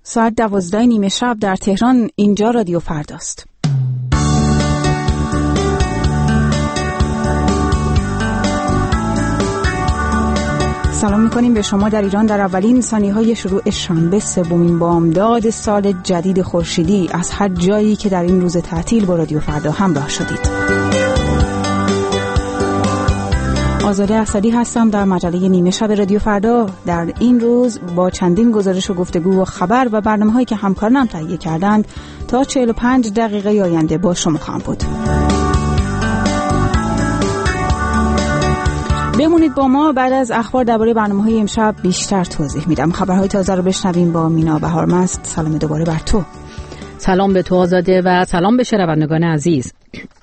ساعت 12:30 شب در تهران. اینجا رادیو فرداست. سلام میکنیم به شما در ایران در اولین ثانیه‌های شروع شنبه سومین بامداد سال جدید خورشیدی از هر جایی که در این روز تعطیل با رادیو فردا همراه شدید. آزاده اسدی هستم در مجله نیمه شب رادیو فردا. در این روز با چندین گزارش و گفتگو و خبر و برنامه‌هایی که همکارانم تهیه کردند تا 45 دقیقه آینده با شما خواهم بود. بمونید با ما. بعد از اخبار درباره برنامه‌های امشب بیشتر توضیح میدم. خبرهای تازه رو بشنویم با مینا بهارمست. سلام دوباره بر تو. سلام به تو آزاده و سلام به شنوندگان عزیز.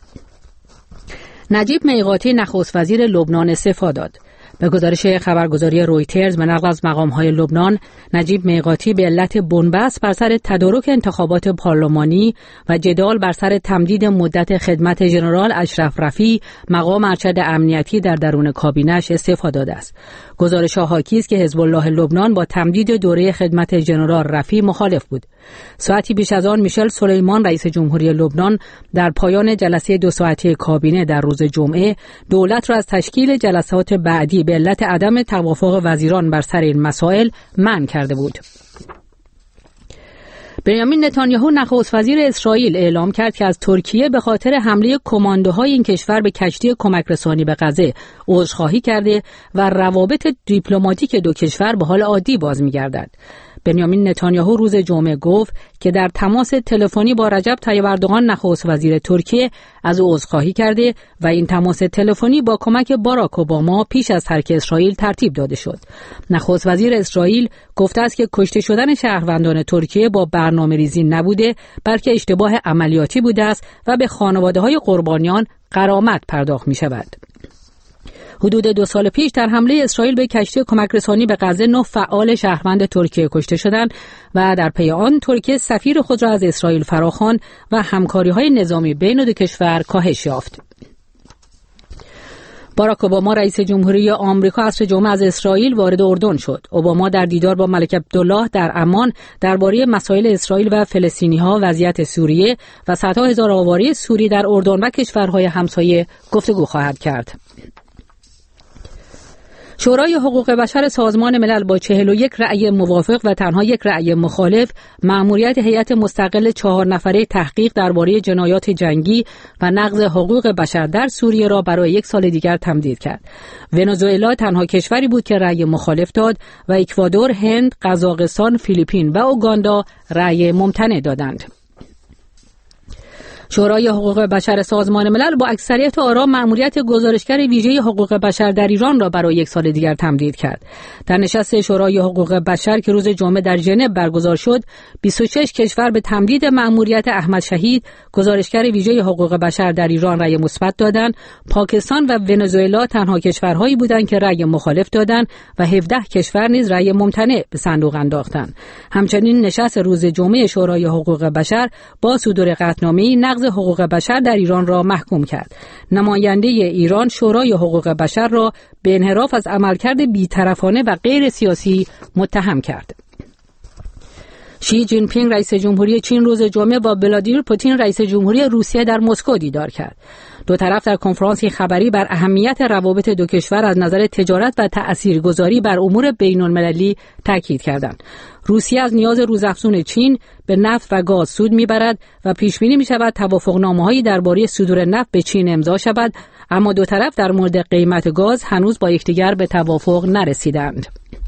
نجیب میقاتی نخست وزیر لبنان استعفا داد. به گزارش خبرگزاری رویترز به نقل از مقام‌های لبنان، نجیب میقاتی به علت بنبست بر سر تدارک انتخابات پارلمانی و جدال بر سر تمدید مدت خدمت ژنرال اشرف رفیع مقام ارشد امنیتی در درون کابینه‌اش استعفا داده است. گزارش حاکی است که حزب الله لبنان با تمدید دوره خدمت ژنرال رفیع مخالف بود. ساعتی پیش از آن میشل سلیمان رئیس جمهوری لبنان در پایان جلسه 2 ساعته کابینه در روز جمعه دولت را از تشکیل جلسات بعدی به علت عدم توافق وزیران بر سر این مسائل منع کرده بود. بنیامین نتانیاهو نخست وزیر اسرائیل اعلام کرد که از ترکیه به خاطر حمله کماندوهای این کشور به کشتی کمک رسانی به غزه عذرخواهی کرده و روابط دیپلماتیک دو کشور به حال عادی باز می‌گردد. بنیامین نتانیاهو روز جمعه گفت که در تماس تلفنی با رجب طیب اردوغان نخست وزیر ترکیه از او عذرخواهی کرده و این تماس تلفنی با کمک باراک اوباما پیش از ترک اسرائیل ترتیب داده شد. نخست وزیر اسرائیل گفته است که کشته شدن شهروندان ترکیه با برنامه‌ریزی نبوده بلکه اشتباه عملیاتی بوده است و به خانواده‌های قربانیان غرامت پرداخت می‌شود. حدود 2 سال پیش در حمله اسرائیل به کشتی کمک رسانی به غزه 9 فعال شهروند ترکیه کشته شدند و در پی آن ترکیه سفیر خود را از اسرائیل فراخواند و همکاری‌های نظامی بین دو کشور کاهش یافت. باراک اوباما رئیس جمهوری آمریکا عصر جمعه از اسرائیل وارد اردن شد. اوباما در دیدار با ملک عبدالله در عمان درباره مسائل اسرائیل و فلسطینی‌ها، وضعیت سوریه و صدها هزار آواره سوری در اردن و کشورهای همسایه گفتگو خواهد کرد. شورای حقوق بشر سازمان ملل با 41 رأی موافق و تنها 1 رأی مخالف مأموریت هیئت مستقل 4 نفره تحقیق درباره جنایات جنگی و نقض حقوق بشر در سوریه را برای 1 سال دیگر تمدید کرد. ونزوئلا تنها کشوری بود که رأی مخالف داد و اکوادور، هند، قزاقستان، فیلیپین و اوگاندا رأی ممتنع دادند. شورای حقوق بشر سازمان ملل با اکثریت آرا مأموریت گزارشگر ویژه حقوق بشر در ایران را برای 1 سال دیگر تمدید کرد. در نشست شورای حقوق بشر که روز جمعه در ژنو برگزار شد، 26 کشور به تمدید مأموریت احمد شهید گزارشگر ویژه حقوق بشر در ایران رأی مثبت دادند. پاکستان و ونزوئلا تنها کشورهایی بودند که رأی مخالف دادند و 17 کشور نیز رأی ممتنع به صندوق انداختند. همچنین نشست روز جمعه شورای حقوق بشر با صدور قطعنامه‌ای نقض حقوق بشر در ایران را محکوم کرد. نماینده ایران شورای حقوق بشر را به انحراف از عملکرد بی‌طرفانه و غیر سیاسی متهم کرد. شی جین پینگ رئیس جمهوری چین روز جمعه با ولادیمیر پوتین رئیس جمهوری روسیه در مسکو دیدار کرد. دو طرف در کنفرانسی خبری بر اهمیت روابط دو کشور از نظر تجارت و تأثیرگذاری بر امور بین‌المللی تاکید کردند. روسیه از نیاز روزافزون چین به نفت و گاز سود می‌برد و پیش‌بینی می‌شود توافقنامه‌هایی درباره صدور نفت به چین امضا شود، اما دو طرف در مورد قیمت گاز هنوز با یکدیگر به توافق نرسیدند.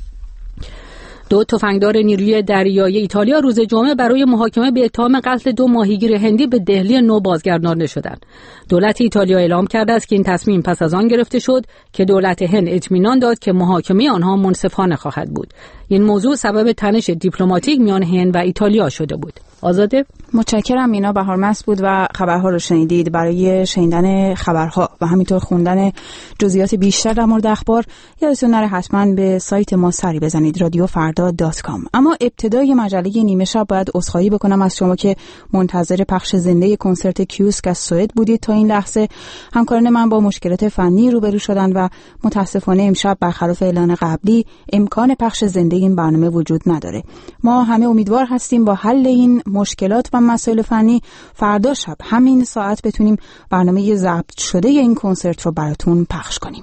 2 تفنگدار نیروی دریایی ایتالیا روز جمعه برای محاکمه به اتهام قتل 2 ماهیگیر هندی به دهلی نو بازگردانده شدند. دولت ایتالیا اعلام کرده است که این تصمیم پس از آن گرفته شد که دولت هند اطمینان داد که محاکمه آنها منصفانه خواهد بود. این موضوع سبب تنش دیپلماتیک میان هند و ایتالیا شده بود. آزاده، متشکرم. مینا بهارمست بود و خبرها رو شنیدید. برای شنیدن خبرها و همینطور خوندن جزئیات بیشتر در مورد اخبار یادتون نره حتما به سایت ما سری بزنید radiofarda.com. اما ابتدای مجله نیمه شب باید عذرخواهی بکنم از شما که منتظر پخش زنده کنسرت کیوسک از سوئد بودید. تا این لحظه همکاران من با مشکلات فنی روبرو شدن و متاسفانه امشب برخلاف اعلان قبلی امکان پخش زنده این برنامه وجود نداره. ما همه امیدوار هستیم با حل این مشکلات و مسائل فنی فردا شب همین ساعت بتونیم برنامه ضبط شده این کنسرت رو براتون پخش کنیم.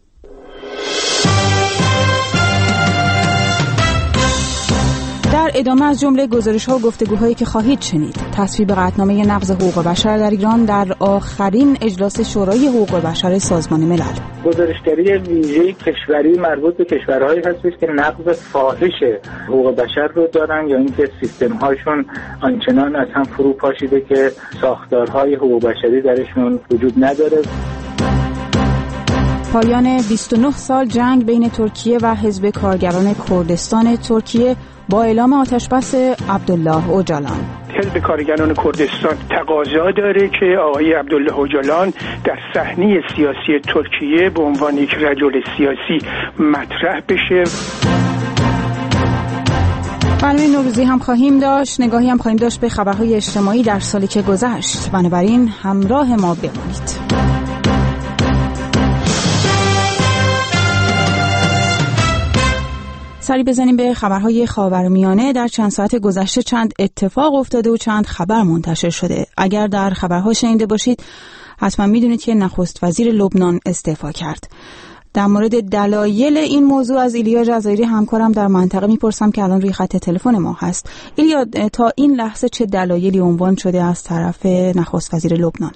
در ادامه از جمله گزارش‌ها و گفتگوهایی که خواهید شنید، تصویب قطعنامه نقض حقوق بشر در ایران در آخرین اجلاس شورای حقوق بشر سازمان ملل. گزارشگری ویژه کشوری مربوط به کشورهایی هستش که نقض فاحش حقوق بشر رو دارن یا اینکه سیستم‌هاشون آنچنان از هم فرو پاشیده که ساختارهای حقوق بشری درشون وجود نداره. پایان 29 سال جنگ بین ترکیه و حزب کارگران کردستان ترکیه با اعلام آتشبس عبدالله اوجالان. حزب کارگران کردستان تقاضا داره که آقای عبدالله اوجالان در صحنه سیاسی ترکیه به عنوان یک رجل سیاسی مطرح بشه. برنامه نوروزی هم خواهیم داشت، نگاهی هم خواهیم داشت به خبرهای اجتماعی در سالی که گذشت. بنابراین همراه ما بمانید. سری بزنیم به خبرهای خاورمیانه. در چند ساعت گذشته چند اتفاق افتاده و چند خبر منتشر شده. اگر در خبرها شنیده باشید حتما میدونید که نخست وزیر لبنان استعفا کرد. در مورد دلایل این موضوع از ایلیا جزایری همکارم در منطقه میپرسم که الان روی خط تلفن ما هست. ایلیا، تا این لحظه چه دلایلی عنوان شده از طرف نخست وزیر لبنان؟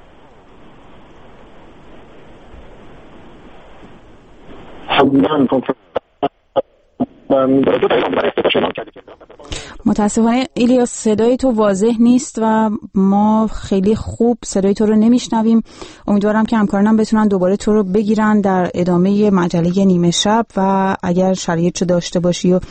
متاسفانه ایلیاس صدای تو واضح نیست و ما خیلی خوب صدای تو رو نمیشنویم. امیدوارم که همکارانم بتونن دوباره تو رو بگیرن در ادامه مجله نیمه شب و اگر شرایط رو داشته باشی و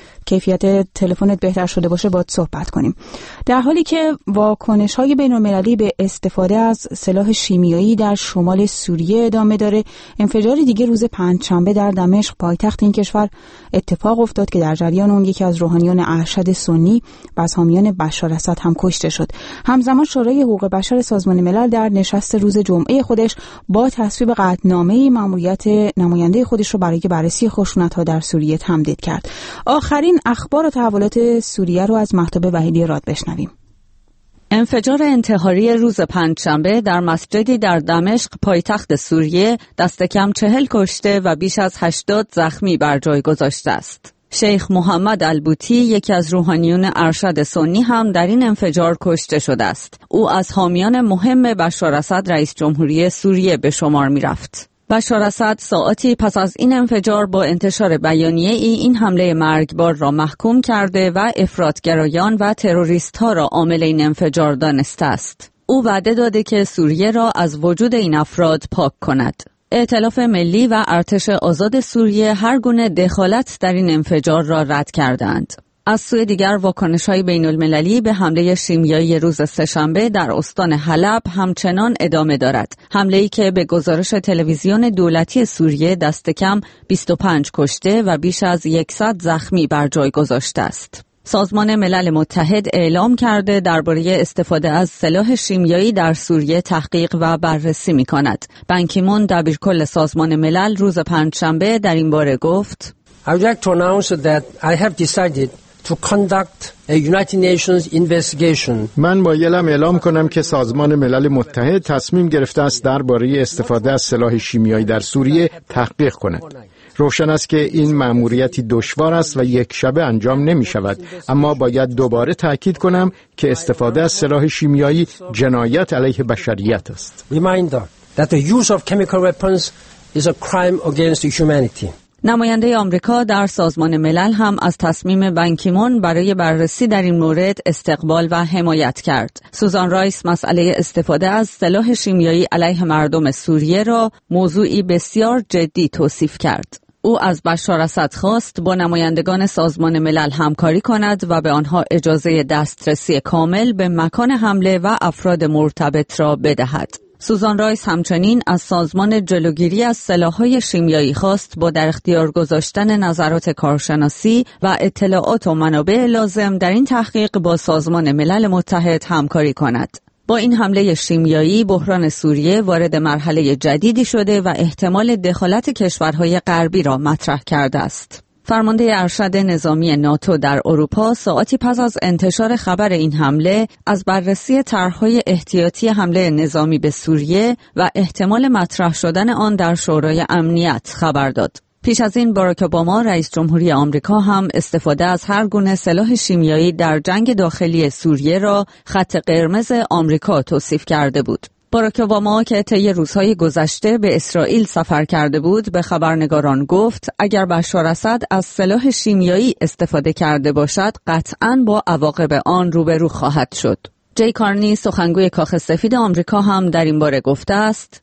کیفیت تلفنت بهتر شده باشه باید صحبت کنیم. در حالی که واکنش‌های بین‌المللی به استفاده از سلاح شیمیایی در شمال سوریه ادامه داره، انفجاری دیگه روز پنجشنبه در دمشق پایتخت این کشور اتفاق افتاد که در جریان اون یکی از روحانیان ارشد سنی و از حامیان بشار اسد هم کشته شد. همزمان شورای حقوق بشر سازمان ملل در نشست روز جمعه خودش با تصویب قطعنامه ماموریت نماینده خودش رو برای بررسی خشونت‌ها در سوریه تمدید کرد. آخرین اخبار و تحولات سوریه رو از مهتاب وحیدی راد بشنویم. انفجار انتحاری روز پنجشنبه در مسجدی در دمشق پایتخت سوریه دست کم 40 کشته و بیش از 80 زخمی بر جای گذاشته است. شیخ محمد البوتی، یکی از روحانیون ارشد سنی، هم در این انفجار کشته شده است. او از حامیان مهم بشار اسد رئیس جمهوری سوریه به شمار می رفت. بشار اسد ساعاتی پس از این انفجار با انتشار بیانیه این حمله مرگبار را محکوم کرده و افراطگرایان و تروریست‌ها را عامل این انفجار دانسته است. او وعده داده که سوریه را از وجود این افراد پاک کند. ائتلاف ملی و ارتش آزاد سوریه هر گونه دخالت در این انفجار را رد کردند. از سوی دیگر واکنش‌های بین‌المللی به حمله شیمیایی روز سه‌شنبه در استان حلب همچنان ادامه دارد. حمله‌ای که به گزارش تلویزیون دولتی سوریه دست کم 25 کشته و بیش از 100 زخمی بر جای گذاشته است. سازمان ملل متحد اعلام کرده درباره استفاده از سلاح شیمیایی در سوریه تحقیق و بررسی می‌کند. بان کی مون دبیرکل سازمان ملل روز پنجشنبه در این باره گفت: I would like to announce that I have decided to conduct a United Nations investigation. من مایلم اعلام کنم که سازمان ملل متحد تصمیم گرفته است درباره استفاده از سلاح شیمیایی در سوریه تحقیق کند. روشن است که این مأموریتی دشوار است و یک شبه انجام نمی شود، اما باید دوباره تاکید کنم که استفاده از سلاح شیمیایی جنایت علیه بشریت است. Reminder that the use of chemical weapons is a crime against humanity. نماینده آمریکا در سازمان ملل هم از تصمیم بان کی مون برای بررسی در این مورد استقبال و حمایت کرد. سوزان رایس مسئله استفاده از سلاح شیمیایی علیه مردم سوریه را موضوعی بسیار جدی توصیف کرد. او از بشار اسد خواست با نمایندگان سازمان ملل همکاری کند و به آنها اجازه دسترسی کامل به مکان حمله و افراد مرتبط را بدهد. سوزان رایس همچنین از سازمان جلوگیری از سلاح‌های شیمیایی خواست با در اختیار گذاشتن نظرات کارشناسی و اطلاعات و منابع لازم در این تحقیق با سازمان ملل متحد همکاری کند. با این حمله شیمیایی بحران سوریه وارد مرحله جدیدی شده و احتمال دخالت کشورهای غربی را مطرح کرده است. فرمانده ارشد نظامی ناتو در اروپا ساعتی پس از انتشار خبر این حمله از بررسی طرح‌های احتیاطی حمله نظامی به سوریه و احتمال مطرح شدن آن در شورای امنیت خبر داد. پیش از این باراک اوباما رئیس جمهوری آمریکا هم استفاده از هر گونه سلاح شیمیایی در جنگ داخلی سوریه را خط قرمز آمریکا توصیف کرده بود. باراک اوباما که طی روزهای گذشته به اسرائیل سفر کرده بود به خبرنگاران گفت اگر بشار اسد از سلاح شیمیایی استفاده کرده باشد قطعاً با عواقب آن روبرو خواهد شد. جی کارنی سخنگوی کاخ سفید آمریکا هم در این باره گفته است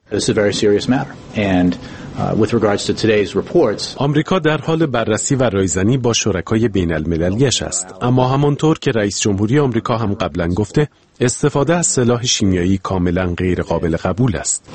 آمریکا در حال بررسی و رایزنی با شرکای بین المللیش است، اما همانطور که رئیس جمهوری آمریکا هم قبلا گفته استفاده از سلاح شیمیایی کاملا غیر قابل قبول است.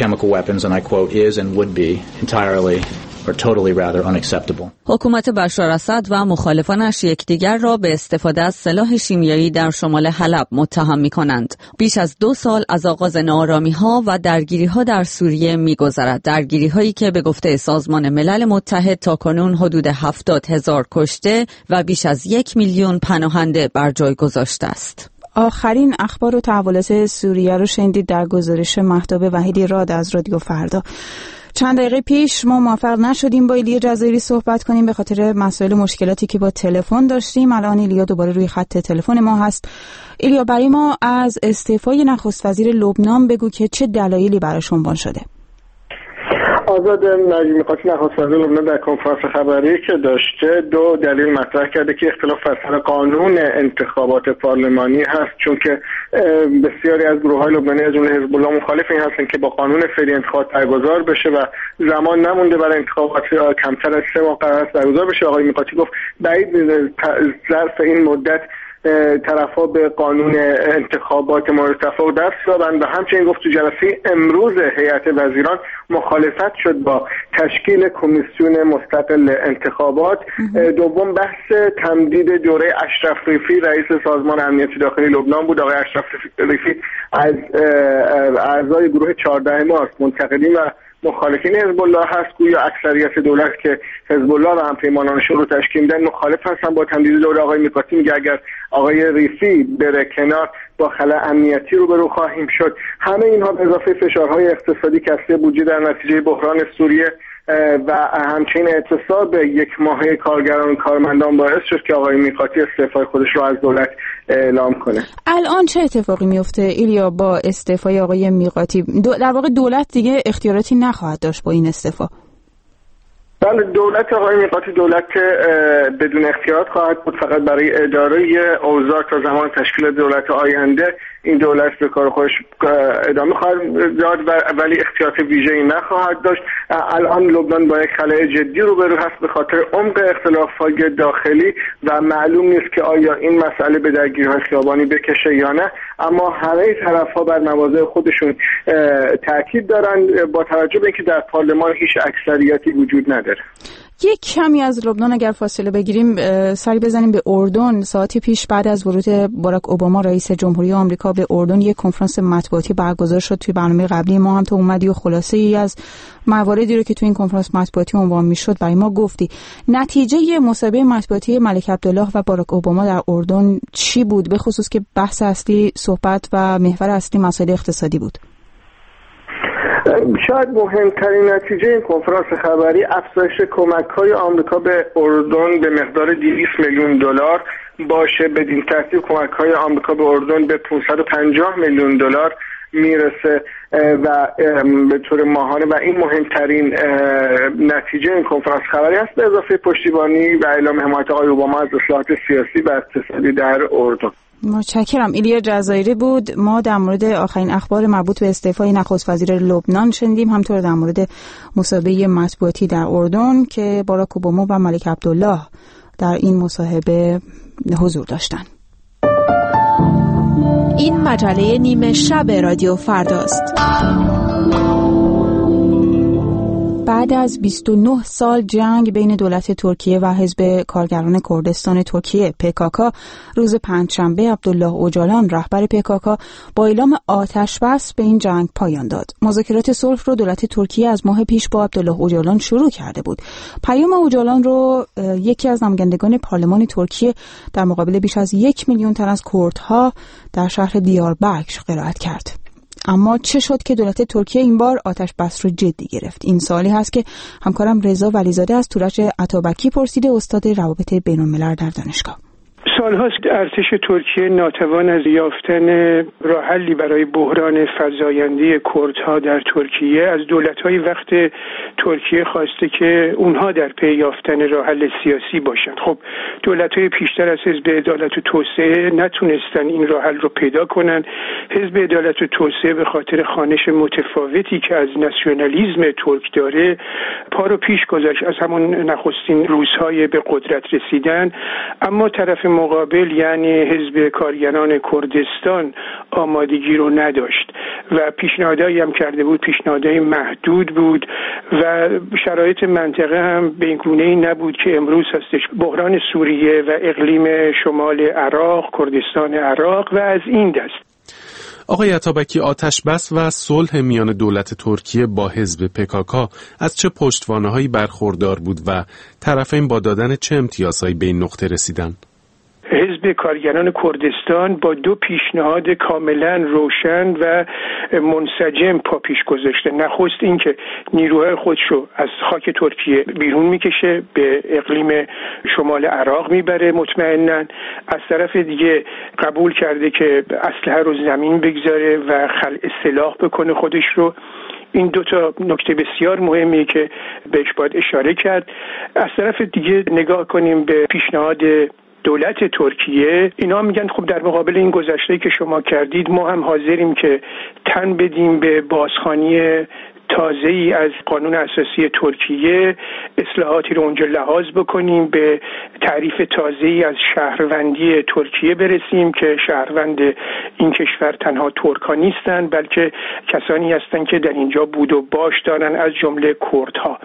حکومت بشار اسد و مخالفانش یکدیگر را به استفاده از سلاح شیمیایی در شمال حلب متهم می‌کنند. بیش از 2 سال از آغاز ناآرامی‌ها و درگیری‌ها در سوریه می‌گذرد. درگیری‌هایی که به گفته سازمان ملل متحد تاکنون حدود 70,000 کشته و بیش از 1 میلیون پناهنده بر جای گذاشته است. آخرین اخبار و تحولات سوریه رو شنیدید در گزارش مهتاب وحیدی راد از رادیو فردا. چند دقیقه پیش ما موفق نشدیم با ایلیا جزایری صحبت کنیم به خاطر مسائل مشکلاتی که با تلفن داشتیم. الان ایلیا دوباره روی خط تلفن ما هست. ایلیا، برای ما از استعفای نخست وزیر لبنان بگو که چه دلایلی براش عنوان شده. آزاد نجمیقاتی نخست وزیر لبنان در کنفرانس خبری که داشته 2 دلیل مطرح کرده که اختلاف بر سر قانون انتخابات پارلمانی هست، چون که بسیاری از گروه‌های لبنانی از جمله حزب الله مخالف این هستند که با قانون فعلی انتخابات برگزار بشه و زمان نمونده برای انتخابات، کمتر از 3 ماه قرار است برگزار بشه. آقای میقاتی گفت بعید ظرف این مدت طرفا به قانون انتخابات مورد تفاوت دست یابند و همچنین گفت تو جلسه امروز هیئت وزیران مخالفت شد با تشکیل کمیسیون مستقل انتخابات. دوم بحث تمدید دوره اشرف رفیعی رئیس سازمان امنیت داخلی لبنان بود. آقای اشرف رفیعی از اعضای گروه 14 مارس منتقدین و مخالفین حزب الله هست. گویا اکثریت دولت که حزب الله و همپیمانانش رو تشکیل میدن مخالف هستن با تمدید دوره. آقای میقاتی میگه اگر آقای رفیعی بره کنار با خلأ امنیتی روبرو خواهیم شد. همه اینها به اضافه فشارهای اقتصادی کسری بودجه در نتیجه بحران سوریه و همچنین اعتصاب 1 ماهه کارگران و کارمندان باعث شد که آقای میقاتی استعفای خودش رو از دولت اعلام کنه. الان چه اتفاقی میفته ایلیا با استعفای آقای میقاتی؟ در واقع دولت دیگه اختیاراتی نخواهد داشت با این استعفا؟ بله، دولت آقای میقاتی دولت بدون اختیارات خواهد بود، فقط برای اداره اوضاع تا زمان تشکیل دولت آینده این دولت به کار خودش ادامه خواهد داد ولی اختیارات ویژه‌ای نخواهد داشت. الان لبنان با یک خلأ جدی روبرو هست به خاطر عمق اختلافات داخلی و معلوم نیست که آیا این مسئله به درگیری‌های خیابانی بکشه یا نه، اما همه طرف‌ها بر مواضع خودشون تاکید دارن با توجه به اینکه در پارلمان هیچ اکثریتی وجود نداره. یک کمی از لبنان اگر فاصله بگیریم سری بزنیم به اردن. ساعتی پیش بعد از ورود باراک اوباما رئیس جمهوری آمریکا به اردن یک کنفرانس مطبوعاتی برگزار شد. توی برنامه قبلی ما هم تو اومدی و خلاصه ای از مواردی رو که تو این کنفرانس مطبوعاتی عنوان میشد برای ما گفتی. نتیجه مصاحبه مطبوعاتی ملک عبدالله و باراک اوباما در اردن چی بود، به خصوص که بحث اصلی صحبت و محور اصلی مسائل اقتصادی بود؟ شاید مهمترین نتیجه این کنفرانس خبری افزایش کمک‌های آمریکا به اردن به مقدار 200 میلیون دلار باشه. بدین ترتیب کمک‌های آمریکا به اردن به 550 میلیون دلار میرسه و به طور ماهانه و این مهمترین نتیجه این کنفرانس خبری است، به اضافه پشتیبانی و اعلام حمایت آقای اوباما از اصلاحات سیاسی و اقتصادی در اردن. متشکرم. ایلیا جزایری بود. ما در مورد آخرین اخبار مربوط به استعفای نخست وزیر لبنان شنیدیم، همطور در مورد مصاحبه مطبوعاتی در اردن که باراک اوباما و ملک عبدالله در این مصاحبه حضور داشتند. این مجله نیمه شب رادیو فرداست. بعد از 29 سال جنگ بین دولت ترکیه و حزب کارگران کردستان ترکیه PKK روز پنجشنبه عبدالله اوجالان رهبر PKK با اعلام آتش بس به این جنگ پایان داد. مذاکرات صلح رو دولت ترکیه از ماه پیش با عبدالله اوجالان شروع کرده بود. پیام اوجالان رو یکی از نمایندگان پارلمان ترکیه در مقابل بیش از 1 میلیون تن از کردها در شهر دیاربکر قرائت کرد. اما چه شد که دولت ترکیه این بار آتش بس رو جدی گرفت؟ این سوالی هست که همکارم رضا ولیزاده از تورج عطابکی پرسیده، استاد روابط بین‌الملل در دانشگاه. سالهاست ارتش ترکیه ناتوان از یافتن راه حلی برای بحران فزاینده کردها در ترکیه از دولت‌های وقت ترکیه خواسته که اونها در پی یافتن راه حل سیاسی باشند. خب دولت‌های پیشتر از حزب عدالت و توسعه نتونستن این راه حل رو پیدا کنن. حزب عدالت و توسعه به خاطر خوانش متفاوتی که از ناسیونالیسم ترک داره پا رو پیش گذاشت از همون نخستین روزهای به قدرت رسیدن، اما طرف مقابل یعنی حزب کارگران کردستان آمادگی رو نداشت و پیشنهادایی هم کرده بود، پیشنهادهای محدود بود و شرایط منطقه هم به این گونه‌ای نبود که امروز هستش. بحران سوریه و اقلیم شمال عراق، کردستان عراق و از این دست. آقای عطابکی، آتش بس و صلح میان دولت ترکیه با حزب PKK از چه پشتوانه‌هایی برخوردار بود و طرفین با دادن چه امتیازهایی به این نقطه رسیدن؟ حزب کارگران کردستان با دو پیشنهاد کاملا روشن و منسجم پا پیش گذاشته. نخست این که نیروهای خودش رو از خاک ترکیه بیرون میکشه، به اقلیم شمال عراق میبره مطمئناً. از طرف دیگه قبول کرده که اسلحه رو زمین بگذاره و خلع سلاح بکنه خودش رو. این دو تا نکته بسیار مهمی که بهش باید اشاره کرد. از طرف دیگه نگاه کنیم به پیشنهاد دولت ترکیه، اینا میگن خب در مقابل این گذشته‌ای که شما کردید ما هم حاضریم که تن بدیم به بازخوانی تازه‌ای از قانون اساسی ترکیه، اصلاحاتی رو اونجا لحاظ بکنیم، به تعریف تازه‌ای از شهروندی ترکیه برسیم که شهروند این کشور تنها ترک‌ها نیستند بلکه کسانی هستند که در اینجا بود و باش دارن، از جمله کردها.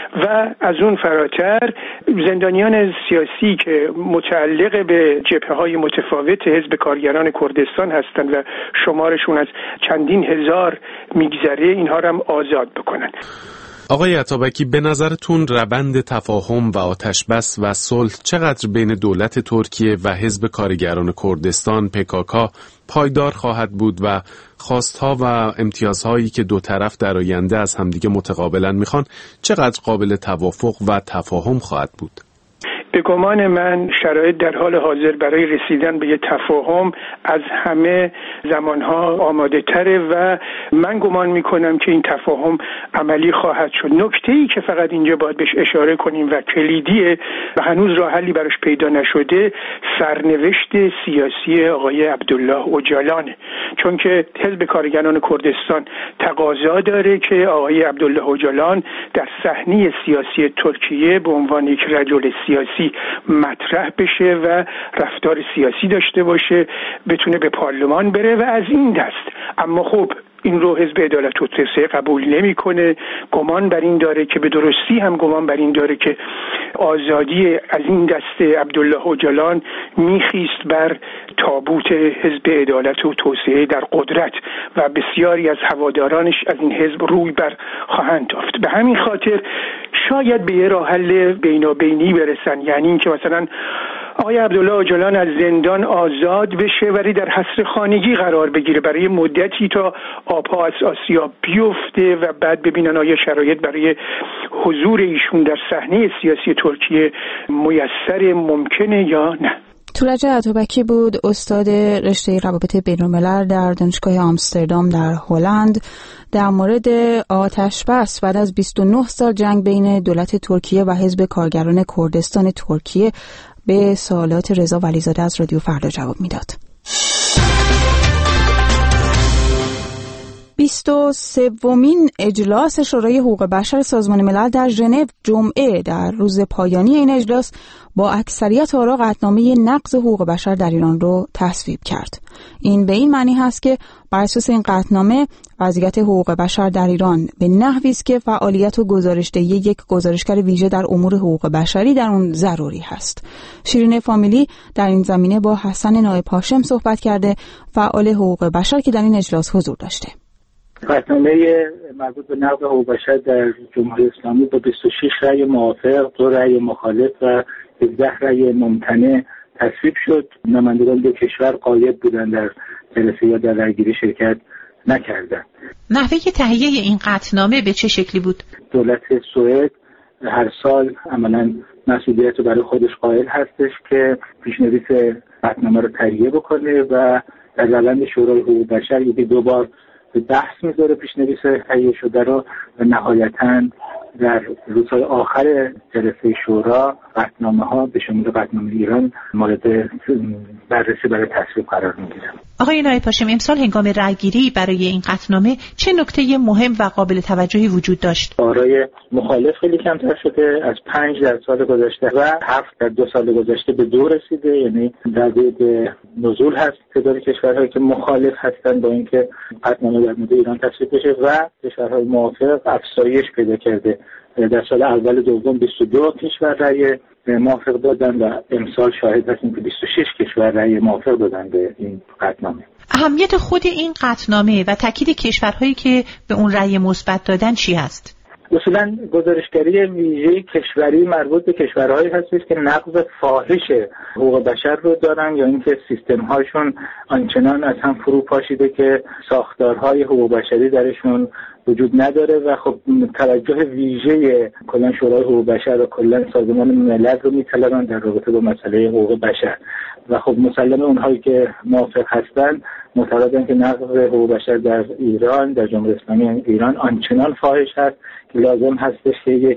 و از اون فراتر زندانیان سیاسی که متعلق به جبهه‌های متفاوت حزب کارگران کردستان هستند و شمارشون از چندین هزار میگذره، اینها رو هم آزاد بکنن. آقای عطابکی، به نظرتون روند تفاهم و آتش بس و صلح چقدر بین دولت ترکیه و حزب کارگران کردستان PKK پایدار خواهد بود و خواستها و امتیازهایی که دو طرف در آینده از همدیگه متقابلا میخوان چقدر قابل توافق و تفاهم خواهد بود؟ به گمان من شرایط در حال حاضر برای رسیدن به یه تفاهم از همه زمانها آماده تره و من گمان میکنم که این تفاهم عملی خواهد شد. نکته‌ای که فقط اینجا باید بهش اشاره کنیم و کلیدیه و هنوز راه حلی براش پیدا نشده، سرنوشت سیاسی آقای عبدالله اوجالانه. چون که حزب کارگران کردستان تقاضا داره که آقای عبدالله اوجالان در صحنه سیاسی ترکیه به عنوان یک رجل سیاسی مطرح بشه و رفتار سیاسی داشته باشه، بتونه به پارلمان بره و از این دست. اما خب این رو حزب عدالت و توسعه قبول نمیکنه. گمان بر این داره که به درستی هم گمان بر این داره که آزادی از این دست عبدالله اوجالان میخیست بر تابوت حزب عدالت و توسعه در قدرت و بسیاری از هوادارانش از این حزب روی بر خواهند تافت. به همین خاطر شاید به یه راه حل بینابینی برسن، یعنی اینکه مثلا آقای عبدالله اوجالان از زندان آزاد بشه ولی در حصر خانگی قرار بگیره برای مدتی تا آبها از آسیا بیفته و بعد ببینن آیا شرایط برای حضور ایشون در صحنه سیاسی ترکیه میسر ممکنه یا نه. تورج عطابکی بود، استاد رشته روابط بین‌الملل در دانشگاه آمستردام در هلند، در مورد آتش بس بعد از 29 سال جنگ بین دولت ترکیه و حزب کارگران کردستان ترکیه به سوالات رضا ولیزاده از رادیو فردا جواب میداد. 23مین اجلاس شورای حقوق بشر سازمان ملل در ژنو جمعه در روز پایانی این اجلاس با اکثریت آرا قطعنامه نقض حقوق بشر در ایران رو تصویب کرد. این به این معنی هست که بر اساس این قطعنامه وضعیت حقوق بشر در ایران به نحوی است که فعالیت و گزارش‌دهی یک گزارشگر ویژه در امور حقوق بشری در اون ضروری هست. شیرین فامیلی در این زمینه با حسن نایب هاشم صحبت کرده، فعال حقوق بشر که در این اجلاس حضور داشته. قطعنامه مربوط به نقض حقوق بشر در جمهوری اسلامی با 26 رأی موافق، 2 رأی مخالف و 17 رأی ممتنع تصویب شد. نمایندگان دو کشور غایب بودند، در جلسه یا در رأیگیری شرکت نکردند. نحوه تهیه این قطعنامه به چه شکلی بود؟ دولت سوئد هر سال عملاً مسئولیت رو برای خودش قائل هستش که پیشنویس قطعنامه رو تهیه بکنه و در روند شورای حقوق بشر یکی 2 بار به بحث میذاره پیشنویس تهیه شده رو و نهایتاً در روزهای آخر جلسه شورا قطعنامه ها به شمول قطعنامه ایران مورد بررسی برای تصویب قرار میگیره. آقای نایب هاشم، امسال هنگام رأیگیری برای این قطعنامه چه نکته مهم و قابل توجهی وجود داشت؟ آرای مخالف خیلی کمتر شده، از 5 در سال گذشته و 7 در 2 سال گذشته به 2 رسیده، یعنی در حد نزول هست تعداد کشورهایی که مخالف هستند با اینکه قطعنامه در مورد ایران تصویب بشه و کشورهای موافق افزایش پیدا کرده. در سال اول دوم 22 کشور رأی موافق دادن و امسال شاهد هستیم که 26 کشور رأی موافق دادن به این قطعنامه. اهمیت خود این قطعنامه و تاکید کشورهایی که به اون رأی مثبت دادن چی هست؟ اصولاً گزارشگری ویژه کشوری مربوط به کشورهایی هستش که نقض فاحش حقوق بشر رو دارن یا اینکه سیستم‌هاشون آنچنان از هم فرو پاشیده که ساختارهای حقوق بشری درشون وجود نداره و خب توجه ویژه کلا شورای حقوق بشر و کلا سازمان ملل رو میطلبن در رابطه با مسئله حقوق بشر و خب مسلمه اونهایی که موافق هستن معتقدن که نقض حقوق بشر در ایران، در جمهوری اسلامی ایران آنچنان فاحش هست که لازم هستش که یک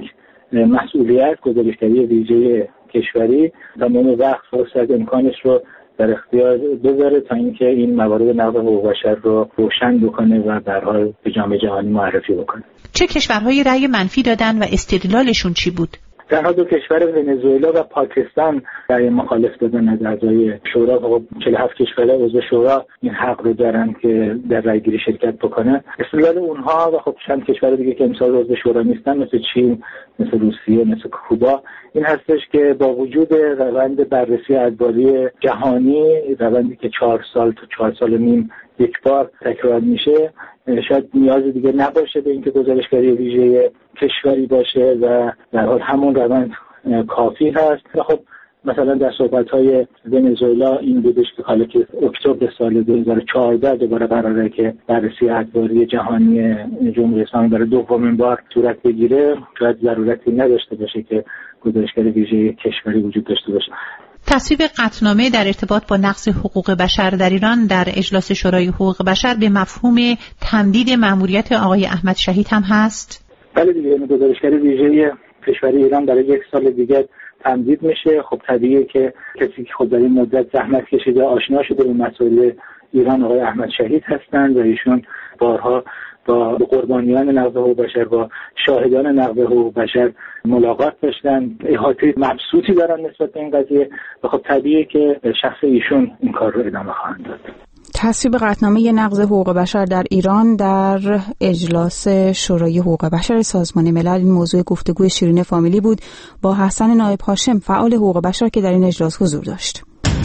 مسئولیت گزارشگری ویژه کشوری تمام وقت فرصت امکانش رو در اختیار بذاره تا اینکه این موارد نقض حقوق بشر رو روشن بکنه و در حال به جامعه جهانی معرفی بکنه. چه کشورهایی رأی منفی دادن و استدلالشون چی بود؟ تنها 2 کشور ونزوئلا و پاکستان رأی مخالف دادن از اعضای شورا و 47 کشور عضو شورا این حق رو دارن که در رأیگیری شرکت بکنن. استدلال اونها و خب چند کشور دیگه که امسال عضو شورا نیستن مثل چین، مثل روسیه، مثل کوبا این هستش که با وجود روند بررسی ادواری جهانی، روندی که 4 سال تا 4 سال و نیم یک بار تکرار میشه، شاید نیازی دیگه نباشه به اینکه گزارشگری ویژه کشوری باشه و در حال همون روند کافی هست. و خب مثلا در صحبت‌های ونزوئلا این بودش که حالا که اکتبر سال 2014 دوباره قراره که بررسی ادواری جهانی جمهوری اسلامی برای دومین بار صورت بگیره، شاید ضرورتی نداشته باشه که گزارشگری ویژه کشوری وجود داشته باشه. تصویب قطعنامه در ارتباط با نقض حقوق بشر در ایران در اجلاس شورای حقوق بشر به مفهوم تمدید مأموریت آقای احمد شهید هم هست؟ بله دیگه، این گزارشگری ویژه کشوری ایران برای 1 سال دیگه تمدید میشه. خب طبیعیه که کسی که خود در این مدت زحمت کشیده آشنا شده به مسائل ایران آقای احمد شهید هستند و ایشون بارها با قربانیان نقض حقوق بشر، با شاهدان نقض حقوق بشر ملاقات داشتن، احاطه مبسوطی دارن نسبت به این قضیه و خب طبیعیه که شخص ایشون این کار رو ادامه خواهند داد. تصویب قطعنامه نقض حقوق بشر در ایران در اجلاس شورای حقوق بشر سازمان ملل این موضوع گفتگوی شیرین فامیلی بود با حسن نایب هاشم، فعال حقوق بشر که در این اجلاس حضور داشت.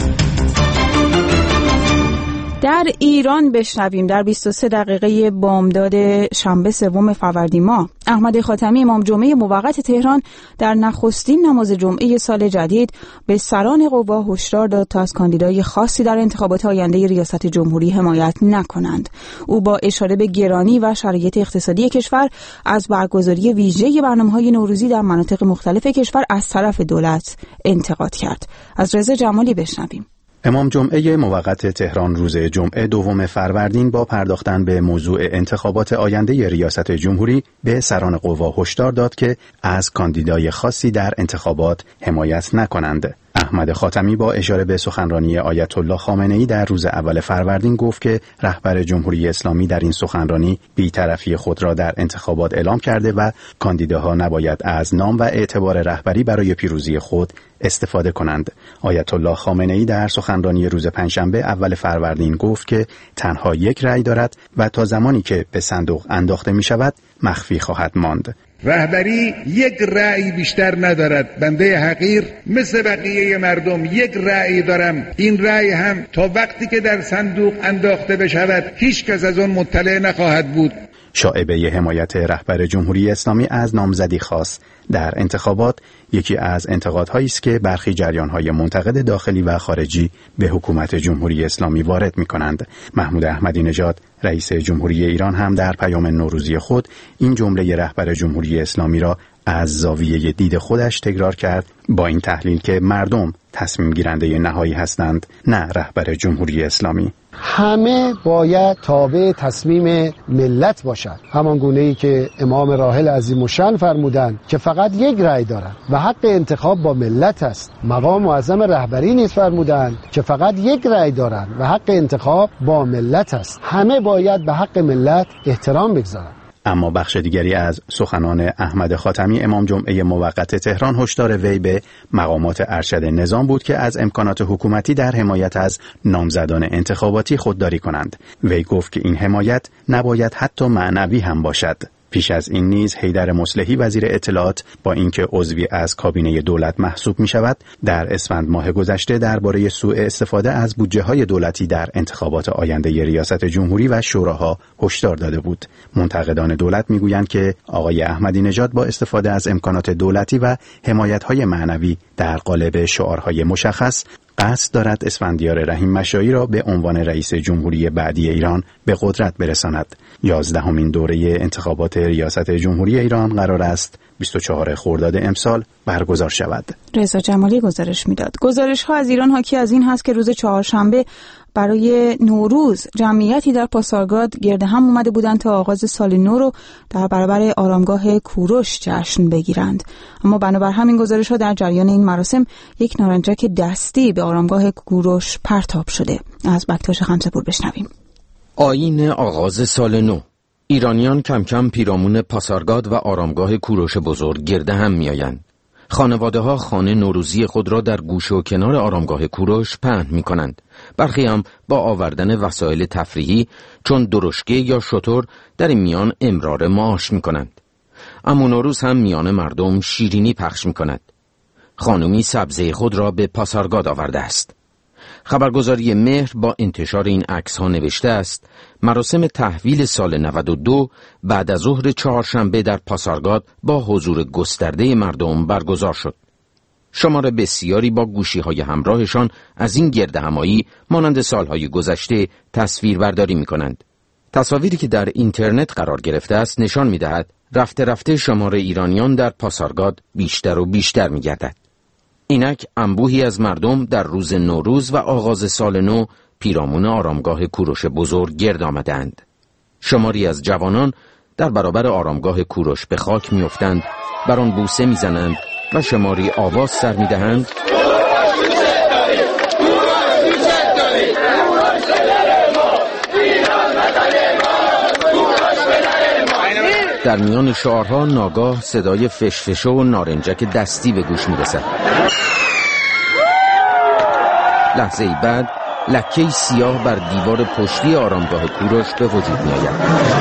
در ایران بشنویم در 23 دقیقه بامداد شنبه 3 فروردین ماه احمد خاتمی امام جمعه موقت تهران در نخستین نماز جمعه سال جدید به سران قوا هشدار داد تا از کاندیدای خاصی در انتخابات آینده ریاست جمهوری حمایت نکنند. او با اشاره به گرانی و شرایط اقتصادی کشور از برگزاری ویژه برنامه‌های نوروزی در مناطق مختلف کشور از طرف دولت انتقاد کرد. از رضا جمالی بشنویم. امام جمعه موقت تهران روز جمعه 2 فروردین با پرداختن به موضوع انتخابات آینده ریاست جمهوری به سران قوا هشدار داد که از کاندیدای خاصی در انتخابات حمایت نکنند. احمد خاتمی با اشاره به سخنرانی آیت الله خامنه‌ای در روز اول فروردین گفت که رهبر جمهوری اسلامی در این سخنرانی بی‌طرفی خود را در انتخابات اعلام کرده و کاندیداها نباید از نام و اعتبار رهبری برای پیروزی خود استفاده کنند. آیت الله خامنه‌ای در سخنرانی روز پنجشنبه اول فروردین گفت که تنها یک رأی دارد و تا زمانی که به صندوق انداخته می شود مخفی خواهد ماند. رهبری یک رأی بیشتر ندارد. بنده حقیر مثل بقیه مردم یک رأی دارم. این رأی هم تا وقتی که در صندوق انداخته بشود هیچ کس از آن مطلع نخواهد بود. شایعه حمایت رهبر جمهوری اسلامی از نامزدی خاص در انتخابات یکی از انتقادهایی است که برخی جریان‌های منتقد داخلی و خارجی به حکومت جمهوری اسلامی وارد می‌کنند. محمود احمدی نژاد رئیس جمهوری ایران هم در پیام نوروزی خود این جمله رهبر جمهوری اسلامی را از زاویه دید خودش تکرار کرد با این تحلیل که مردم تصمیم گیرنده نهایی هستند نه رهبر جمهوری اسلامی. همه باید تابع تصمیم ملت باشد، همان گونه‌ای که امام راحل عظیم‌الشأن فرمودند که فقط یک رأی دارند و حق انتخاب با ملت است. مقام معظم رهبری نیز فرمودند که فقط یک رأی دارند و حق انتخاب با ملت است. همه باید به حق ملت احترام بگذارند. اما بخش دیگری از سخنان احمد خاتمی امام جمعه موقت تهران هشدار وی به مقامات ارشد نظام بود که از امکانات حکومتی در حمایت از نامزدان انتخاباتی خودداری کنند. وی گفت که این حمایت نباید حتی معنوی هم باشد. پیش از این نیز حیدر مصلحی وزیر اطلاعات با اینکه عضوی از کابینه دولت محسوب می شود در اسفند ماه گذشته درباره سوء استفاده از بودجه‌های دولتی در انتخابات آینده ریاست جمهوری و شوراها هشدار داده بود. منتقدان دولت می گویند که آقای احمدی نژاد با استفاده از امکانات دولتی و حمایت‌های معنوی در قالب شعارهای مشخص قصد دارد اسفندیار رحیم مشایی را به عنوان رئیس جمهوری بعدی ایران به قدرت برساند. 11مین دوره انتخابات ریاست جمهوری ایران قرار است 24 خرداد امسال برگزار شود. رضا جمالی گزارش میداد. گزارش‌ها از ایران حاکی از این هست که روز چهارشنبه برای نوروز جمعیتی در پاسارگاد گرد هم اومده بودند تا آغاز سال نو رو در برابر آرامگاه کوروش جشن بگیرند. اما بنابر همین گزارش‌ها در جریان این مراسم یک نارنجک دستی به آرامگاه کوروش پرتاب شده. از بکتاش خمسه‌پور بشنویم. آیین آغاز سال نو. ایرانیان کم کم پیرامون پاسارگاد و آرامگاه کوروش بزرگ گرد هم می‌آیند. خانواده‌ها خانه نوروزی خود را در گوشه و کنار آرامگاه کوروش پهن می‌کنند. برخی هم با آوردن وسایل تفریحی چون درشکه یا شتر در این میان امرار معاش می‌کنند. عمو نوروز هم میان مردم شیرینی پخش می‌کند. خانمی سبزه خود را به پاسارگاد آورده است. خبرگزاری مهر با انتشار این عکس‌ها نوشته است: مراسم تحویل سال 92 بعد از ظهر چهارشنبه در پاسارگاد با حضور گسترده مردم برگزار شد. شمار بسیاری با گوشی‌های همراهشان از این گردهمایی مانند سالهای گذشته تصویربرداری می‌کنند. تصاویری که در اینترنت قرار گرفته است نشان می‌دهد رفته رفته شمار ایرانیان در پاسارگاد بیشتر و بیشتر می‌گردد. اینک انبوهی از مردم در روز نوروز و آغاز سال نو پیرامون آرامگاه کوروش بزرگ گرد آمدند. شماری از جوانان در برابر آرامگاه کوروش به خاک می‌افتند، بر آن بوسه می‌زنند و شماری آواز سر می‌دهند: در میان شعارها ناگاه صدای فشفشه و نارنجک دستی به گوش می‌رسد. لحظه‌ای بعد لکه‌ای سیاه بر دیوار پشتی آرامگاه کوروش به وجود می‌آید.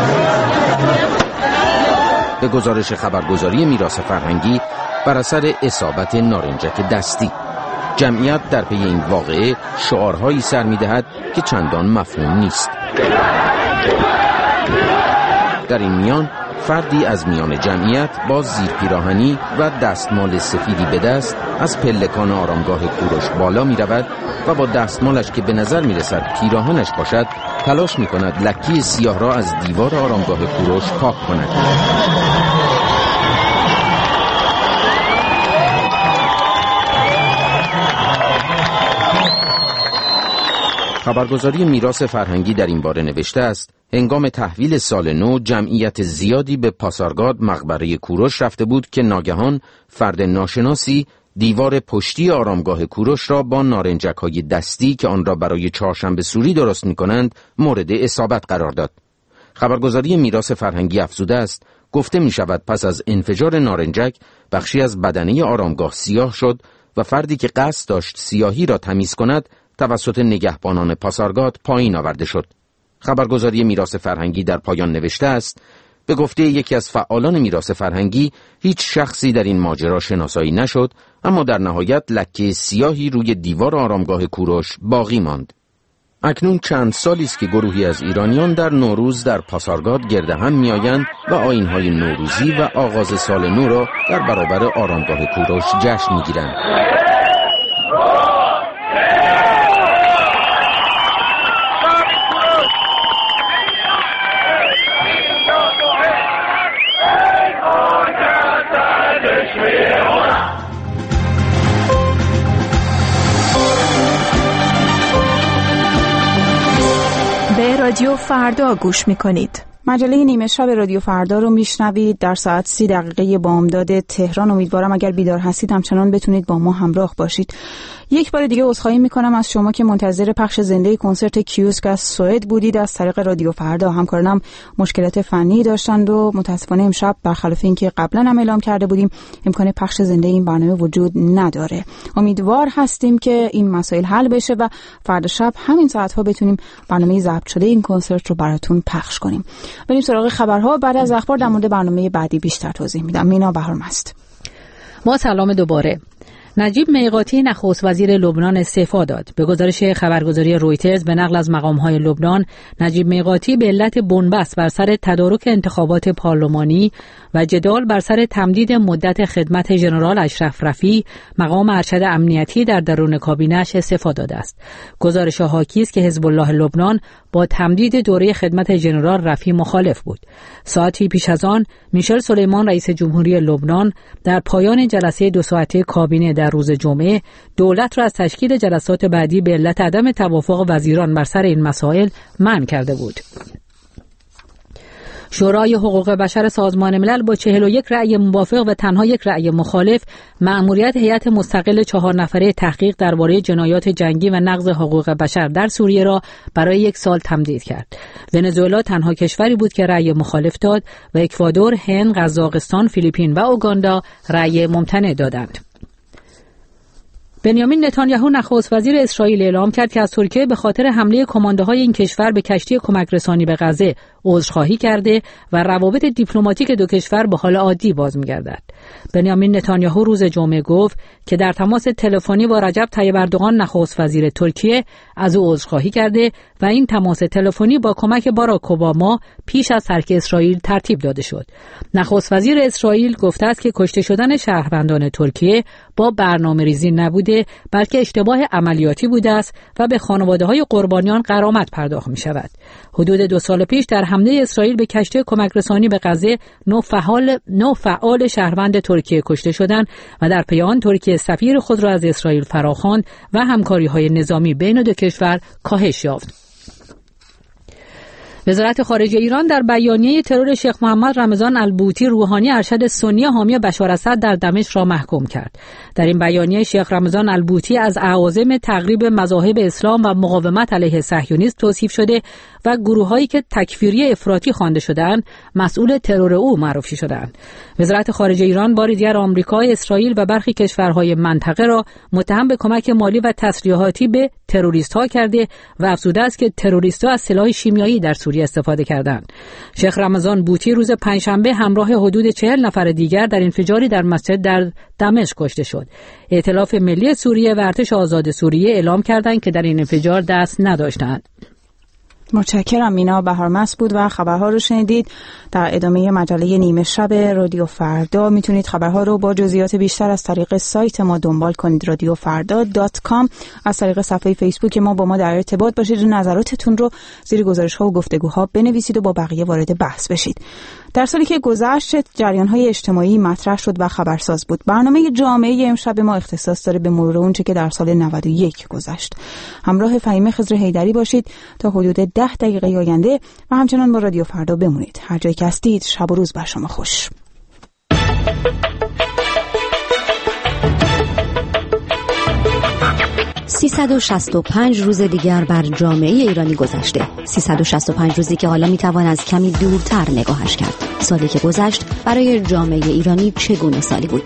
به گزارش خبرگزاری میراث فرهنگی بر اثر اصابت نارنجک دستی، جمعیت در پی این واقعه شعارهایی سر می‌دهد که چندان مفهوم نیست. در این میان فردی از میان جمعیت با زیر پیراهنی و دستمال سفیدی به دست از پلکان آرامگاه کوروش بالا می رود و با دستمالش که به نظر می رسد پیراهنش باشد تلاش می کند لکی سیاه را از دیوار آرامگاه کوروش پاک کند. خبرگزاری میراث فرهنگی در این باره نوشته است: هنگام تحویل سال نو جمعیت زیادی به پاسارگاد مقبره کوروش رفته بود که ناگهان فرد ناشناسی دیوار پشتی آرامگاه کوروش را با نارنجک‌های دستی که آن را برای چهارشنبه سوری درست می‌کنند مورد اصابت قرار داد. خبرگزاری میراث فرهنگی افزوده است گفته می‌شود پس از انفجار نارنجک بخشی از بدنه آرامگاه سیاه شد و فردی که قصد داشت سیاهی را تمیز کند توسط نگهبانان پاسارگاد پایین آورده شد. خبرگزاری میراث فرهنگی در پایان نوشته است به گفته یکی از فعالان میراث فرهنگی هیچ شخصی در این ماجرا شناسایی نشد، اما در نهایت لکه سیاهی روی دیوار آرامگاه کوروش باقی ماند. اکنون چند سالی است که گروهی از ایرانیان در نوروز در پاسارگاد گرد هم میآیند و آیین‌های نوروزی و آغاز سال نو را در برابر آرامگاه کوروش جشن می‌گیرند. به رادیو فردا گوش میکنید. مجله نیمه شب رادیو فردا رو میشنوید در ساعت 30 دقیقه بامداد تهران. امیدوارم اگر بیدار هستید همچنان بتونید با ما همراه باشید. یک بار دیگه عذرخواهی میکنم از شما که منتظر پخش زنده کنسرت کیوسک از سوئد بودید از طریق رادیو فردا. همکارانم مشکلات فنی داشتند و متاسفانه امشب برخلاف اینکه قبلا هم اعلام کرده بودیم امکان پخش زنده این برنامه وجود نداره. امیدوار هستیم که این مسائل حل بشه و فردا شب همین ساعت‌ها بتونیم برنامه ضبط شده این کنسرت رو براتون پخش کنیم. بریم سراغ خبرها. بعد از اخبار در مورد برنامه بعدی بیشتر توضیح میدم. مینا بهارمست. ما سلام دوباره. نجیب میقاتی نخست وزیر لبنان استعفا داد. به گزارش خبرگزاری رویترز به نقل از مقام‌های لبنان، نجیب میقاتی به علت بنبست بر سر تدارک انتخابات پارلمانی و جدال بر سر تمدید مدت خدمت ژنرال اشرف رفیع مقام ارشد امنیتی در درون کابینه‌اش استعفا داده است. گزارش حاکی است که حزب الله لبنان با تمدید دوره خدمت ژنرال رفیع مخالف بود. ساعتی پیش از آن میشل سلیمان رئیس جمهوری لبنان در پایان جلسه 2 ساعته کابینه در روز جمعه دولت را از تشکیل جلسات بعدی به علت عدم توافق وزیران بر سر این مسائل منع کرده بود. شورای حقوق بشر سازمان ملل با 41 رأی موافق و تنها 1 رأی مخالف مأموریت هیئت مستقل 4 نفره تحقیق درباره جنایات جنگی و نقض حقوق بشر در سوریه را برای 1 سال تمدید کرد. ونزوئلا تنها کشوری بود که رأی مخالف داد و اکوادور، هند، قزاقستان، فیلیپین و اوگاندا رأی ممتنع دادند. بنیامین نتانیاهو نخست وزیر اسرائیل اعلام کرد که از ترکیه به خاطر حمله کماندوهای این کشور به کشتی کمک رسانی به غزه عذرخواهی کرده و روابط دیپلماتیک دو کشور به حال عادی باز می‌گردد. بنیامین نتانیاهو روز جمعه گفت که در تماس تلفنی با رجب طیب اردوغان نخست وزیر ترکیه از او عذرخواهی کرده و این تماس تلفنی با کمک باراک اوباما پیش از ترک اسرائیل ترتیب داده شد. نخست وزیر اسرائیل گفته است که کشته شدن شهروندان ترکیه با برنامه‌ریزی نبوده بلکه اشتباه عملیاتی بوده است و به خانواده‌های قربانیان غرامت پرداخت می‌شود. حدود 2 سال پیش در حمله اسرائیل به کشتی کمک رسانی به غزه 9 فعال شهروند ترکیه کشته شدند و در پی آن ترکیه سفیر خود را از اسرائیل فراخواند و همکاری‌های نظامی بین دو کشور کاهش یافت. وزارت خارجه ایران در بیانیه ترور شیخ محمد رمضان البوطی روحانی ارشد سنی حامی بشار اسد در دمشق را محکوم کرد. در این بیانیه شیخ رمضان البوطی از اعاظم تقریب مذاهب اسلام و مقاومت علیه صهیونیسم توصیف شده و گروه‌هایی که تکفیری افراطی خوانده شده‌اند مسئول ترور او معرفی شده‌اند. وزارت خارجه ایران بار دیگر آمریکا، اسرائیل و برخی کشورهای منطقه را متهم به کمک مالی و تسلیحاتی به تروریست‌ها کرده و افزوده است که تروریست‌ها از سلاح شیمیایی در سوریه استفاده کردند. شیخ رمضان بوطی روز پنجشنبه همراه حدود 40 نفر دیگر در انفجاری در مسجد در دمشق کشته شد. ائتلاف ملی سوریه و ارتش آزاد سوریه اعلام کردند که در این انفجار دست نداشتند. متشکرم. مینا بهارمست بود و خبرها رو شنیدید. در ادامه مجله نیمه شب رادیو فردا میتونید خبرها رو با جزئیات بیشتر از طریق سایت ما دنبال کنید، radiofarda.com. از طریق صفحه فیسبوک ما با ما در ارتباط باشید و نظراتتون رو زیر گزارش‌ها و گفتگوها بنویسید و با بقیه وارد بحث بشید. در سالی که گذشت جریان‌های اجتماعی مطرح شد و خبرساز بود. برنامه جامعه امشب ما اختصاص داره به مرور اونچه که در سال 91 گذشت. همراه فهیمه خضر حیدری باشید تا حدود 10 دقیقه آینده و همچنان با رادیو فردا بمونید. هر جایی که هستید شب و روز بر شما خوش. 365 روز دیگر بر جامعه ایرانی گذشته. 365 روزی که حالا میتوان از کمی دورتر نگاهش کرد. سالی که گذشت برای جامعه ایرانی چگونه سالی بود؟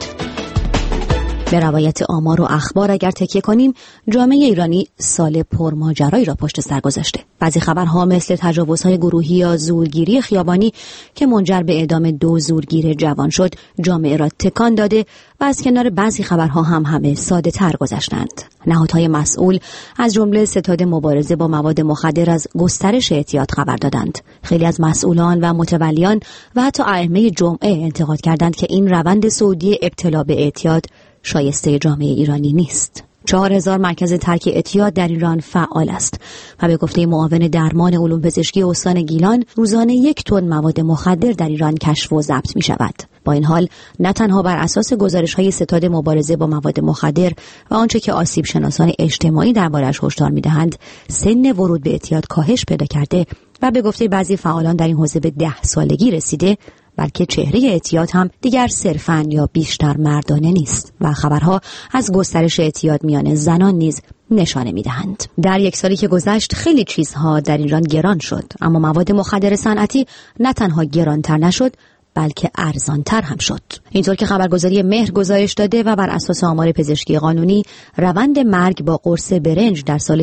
به روایت آمار و اخبار اگر تکیه کنیم، جامعه ایرانی سال پرماجرایی را پشت سر گذاشته. بعضی خبرها مثل تجاوزهای گروهی یا زورگیری خیابانی که منجر به اعدام 2 زورگیر جوان شد، جامعه را تکان داده و از کنار بعضی خبرها هم همه ساده تر گذشتند. نهادهای مسئول از جمله ستاد مبارزه با مواد مخدر از گسترش اعتیاد خبر دادند. خیلی از مسئولان و متولیان و حتی ائمه جمعه انتقاد کردند که این روند صعودی ابتلا به اعتیاد شایسته جامعه ایرانی نیست. 4000 مرکز ترک اعتیاد در ایران فعال است و به گفته معاون درمان علوم پزشکی استان گیلان، روزانه 1 تن مواد مخدر در ایران کشف و ضبط می شود. با این حال نه تنها بر اساس گزارش‌های ستاد مبارزه با مواد مخدر و آنچه که آسیب شناسان اجتماعی درباره‌اش هشدار می‌دهند، سن ورود به اعتیاد کاهش پیدا کرده و به گفته بعضی فعالان در این حوزه به 10 سالگی رسیده، بلکه چهره اعتیاد هم دیگر صرفاً یا بیشتر مردانه نیست و خبرها از گسترش اعتیاد میان زنان نیز نشانه می‌دهند. در 1 سالی که گذشت خیلی چیزها در ایران گران شد، اما مواد مخدر صنعتی نه تنها گرانتر نشد بلکه ارزانتر هم شد. اینطور که خبرگزاری مهر گزارش داده و بر اساس آمار پزشکی قانونی، روند مرگ با قرص برنج در سال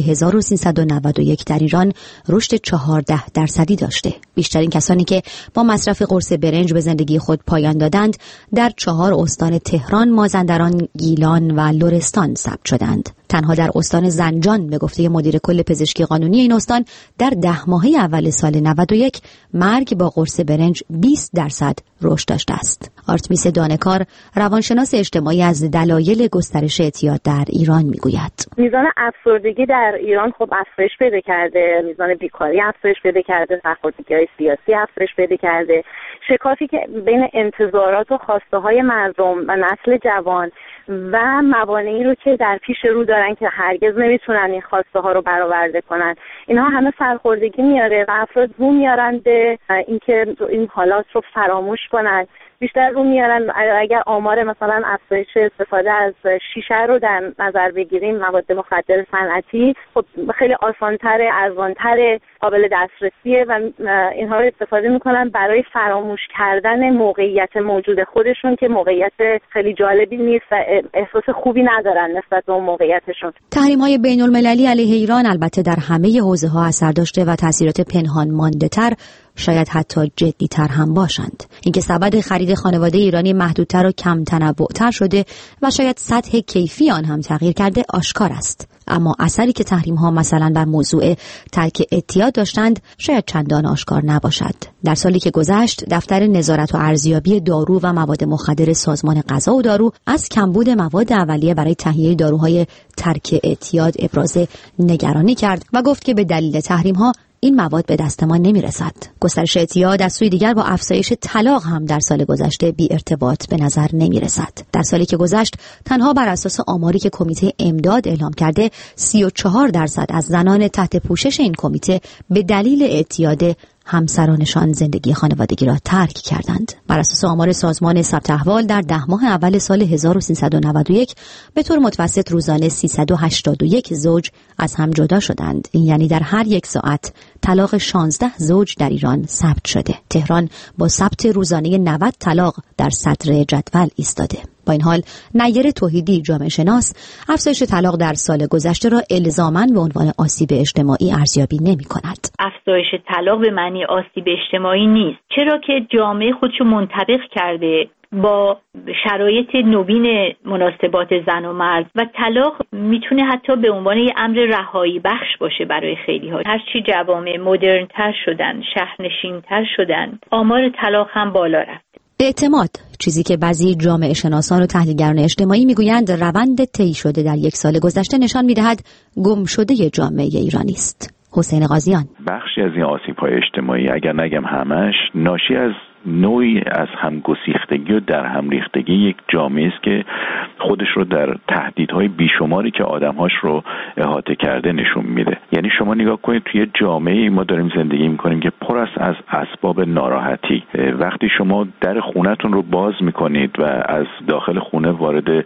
1391 در ایران رشد 14% داشته. بیشترین کسانی که با مصرف قرص برنج به زندگی خود پایان دادند در 4 استان تهران، مازندران، گیلان و لرستان ثبت شدند. تنها در استان زنجان به گفته مدیر کل پزشکی قانونی این استان در 10 ماهه اول سال 91 مرگ با قرص برنج 20% رشد داشته است. آرتمیس دانکار، روانشناس اجتماعی، از دلایل گسترش اعتیاد در ایران میگوید. میزان افسردگی در ایران خب افزایش پیدا کرده، میزان بیکاری افزایش پیدا کرده، سرخوردگی‌های سیاسی افزایش پیدا کرده، شکافی که بین انتظارات و خواسته‌های مردم و نسل جوان و موانعی رو که در پیش رو دارن که هرگز نمیتونن این خواسته ها رو برآورده کنن، اینها همه سرخوردگی میاره و افراد رو میارن به اینکه این حالات رو فراموش کنن. بیشتر رو میارن اگر آمار مثلا افزایش استفاده از شیشه رو در نظر بگیریم، مواد مخدر صنعتی خب خیلی آسان‌تره، ارزان‌تره، قابل دسترسیه و اینها رو استفاده میکنن برای فراموش کردن موقعیت موجود خودشون که موقعیت خیلی جالبی نیست و احساس خوبی ندارن نسبت به اون موقعیتشون. تحریم‌های بین‌المللی علیه ایران البته در همه حوزه‌ها اثر داشته و تاثیرات پنهان مانده‌تر، شاید حتی جدی‌تر هم باشند. اینکه سبد خرید خانواده ایرانی محدودتر و کم تنوع‌تر شده و شاید سطح کیفی آن هم تغییر کرده آشکار است. اما اثری که تحریم‌ها مثلا بر موضوع ترک اعتیاد داشتند شاید چندان آشکار نباشد. در سالی که گذشت، دفتر نظارت و ارزیابی دارو و مواد مخدر سازمان غذا و دارو از کمبود مواد اولیه برای تهیه داروهای ترک اعتیاد ابراز نگرانی کرد و گفت که به دلیل تحریم‌ها این مواد به دست ما نمیرسد. گسترش اعتیاد از سوی دیگر با افزایش طلاق هم در سال گذشته بی ارتباط به نظر نمیرسد. در سالی که گذشت تنها بر اساس آماری که کمیته امداد اعلام کرده 34% از زنان تحت پوشش این کمیته به دلیل اعتیاد همسرانشان زندگی خانوادگی را ترک کردند. بر اساس آمار سازمان ثبت احوال در 10 ماه اول سال 1391 به طور متوسط روزانه 381 زوج از هم جدا شدند. این یعنی در هر 1 ساعت طلاق 16 زوج در ایران ثبت شده. تهران با ثبت روزانه 90 طلاق در صدر جدول ایستاده. با این حال نیر توحیدی، جامعه شناس، افزایش طلاق در سال گذشته را الزاماً به عنوان آسیب اجتماعی ارزیابی نمی‌کند. افزایش طلاق به معنی آسیب اجتماعی نیست، چرا که جامعه خودشو منطبق کرده با شرایط نوین مناسبات زن و مرد و طلاق میتونه حتی به عنوان یه امر رهایی بخش باشه برای خیلی ها. هرچی جوامع مدرن‌تر شدن، شهرنشین‌تر شدن، آمار طلاق هم بالا رفت. اعتماد، چیزی که بعضی جامعه شناسان و تحلیلگران اجتماعی میگویند روند طی شده در 1 سال گذشته نشان میدهد گم شده جامعه ایرانی است. حسین قاضیان: بخشی از این آسیب‌های اجتماعی، اگر نگم همش، ناشی از نوعی از همگسیختگی و در هم ریختگی یک جامعه است که خودش رو در تهدیدهای بیشماری که آدم‌هاش رو احاطه کرده نشون میده. یعنی شما نگاه کنید توی جامعه ما داریم زندگی میکنیم که پر است از اسباب ناراحتی. وقتی شما در خونتون رو باز میکنید و از داخل خونه وارد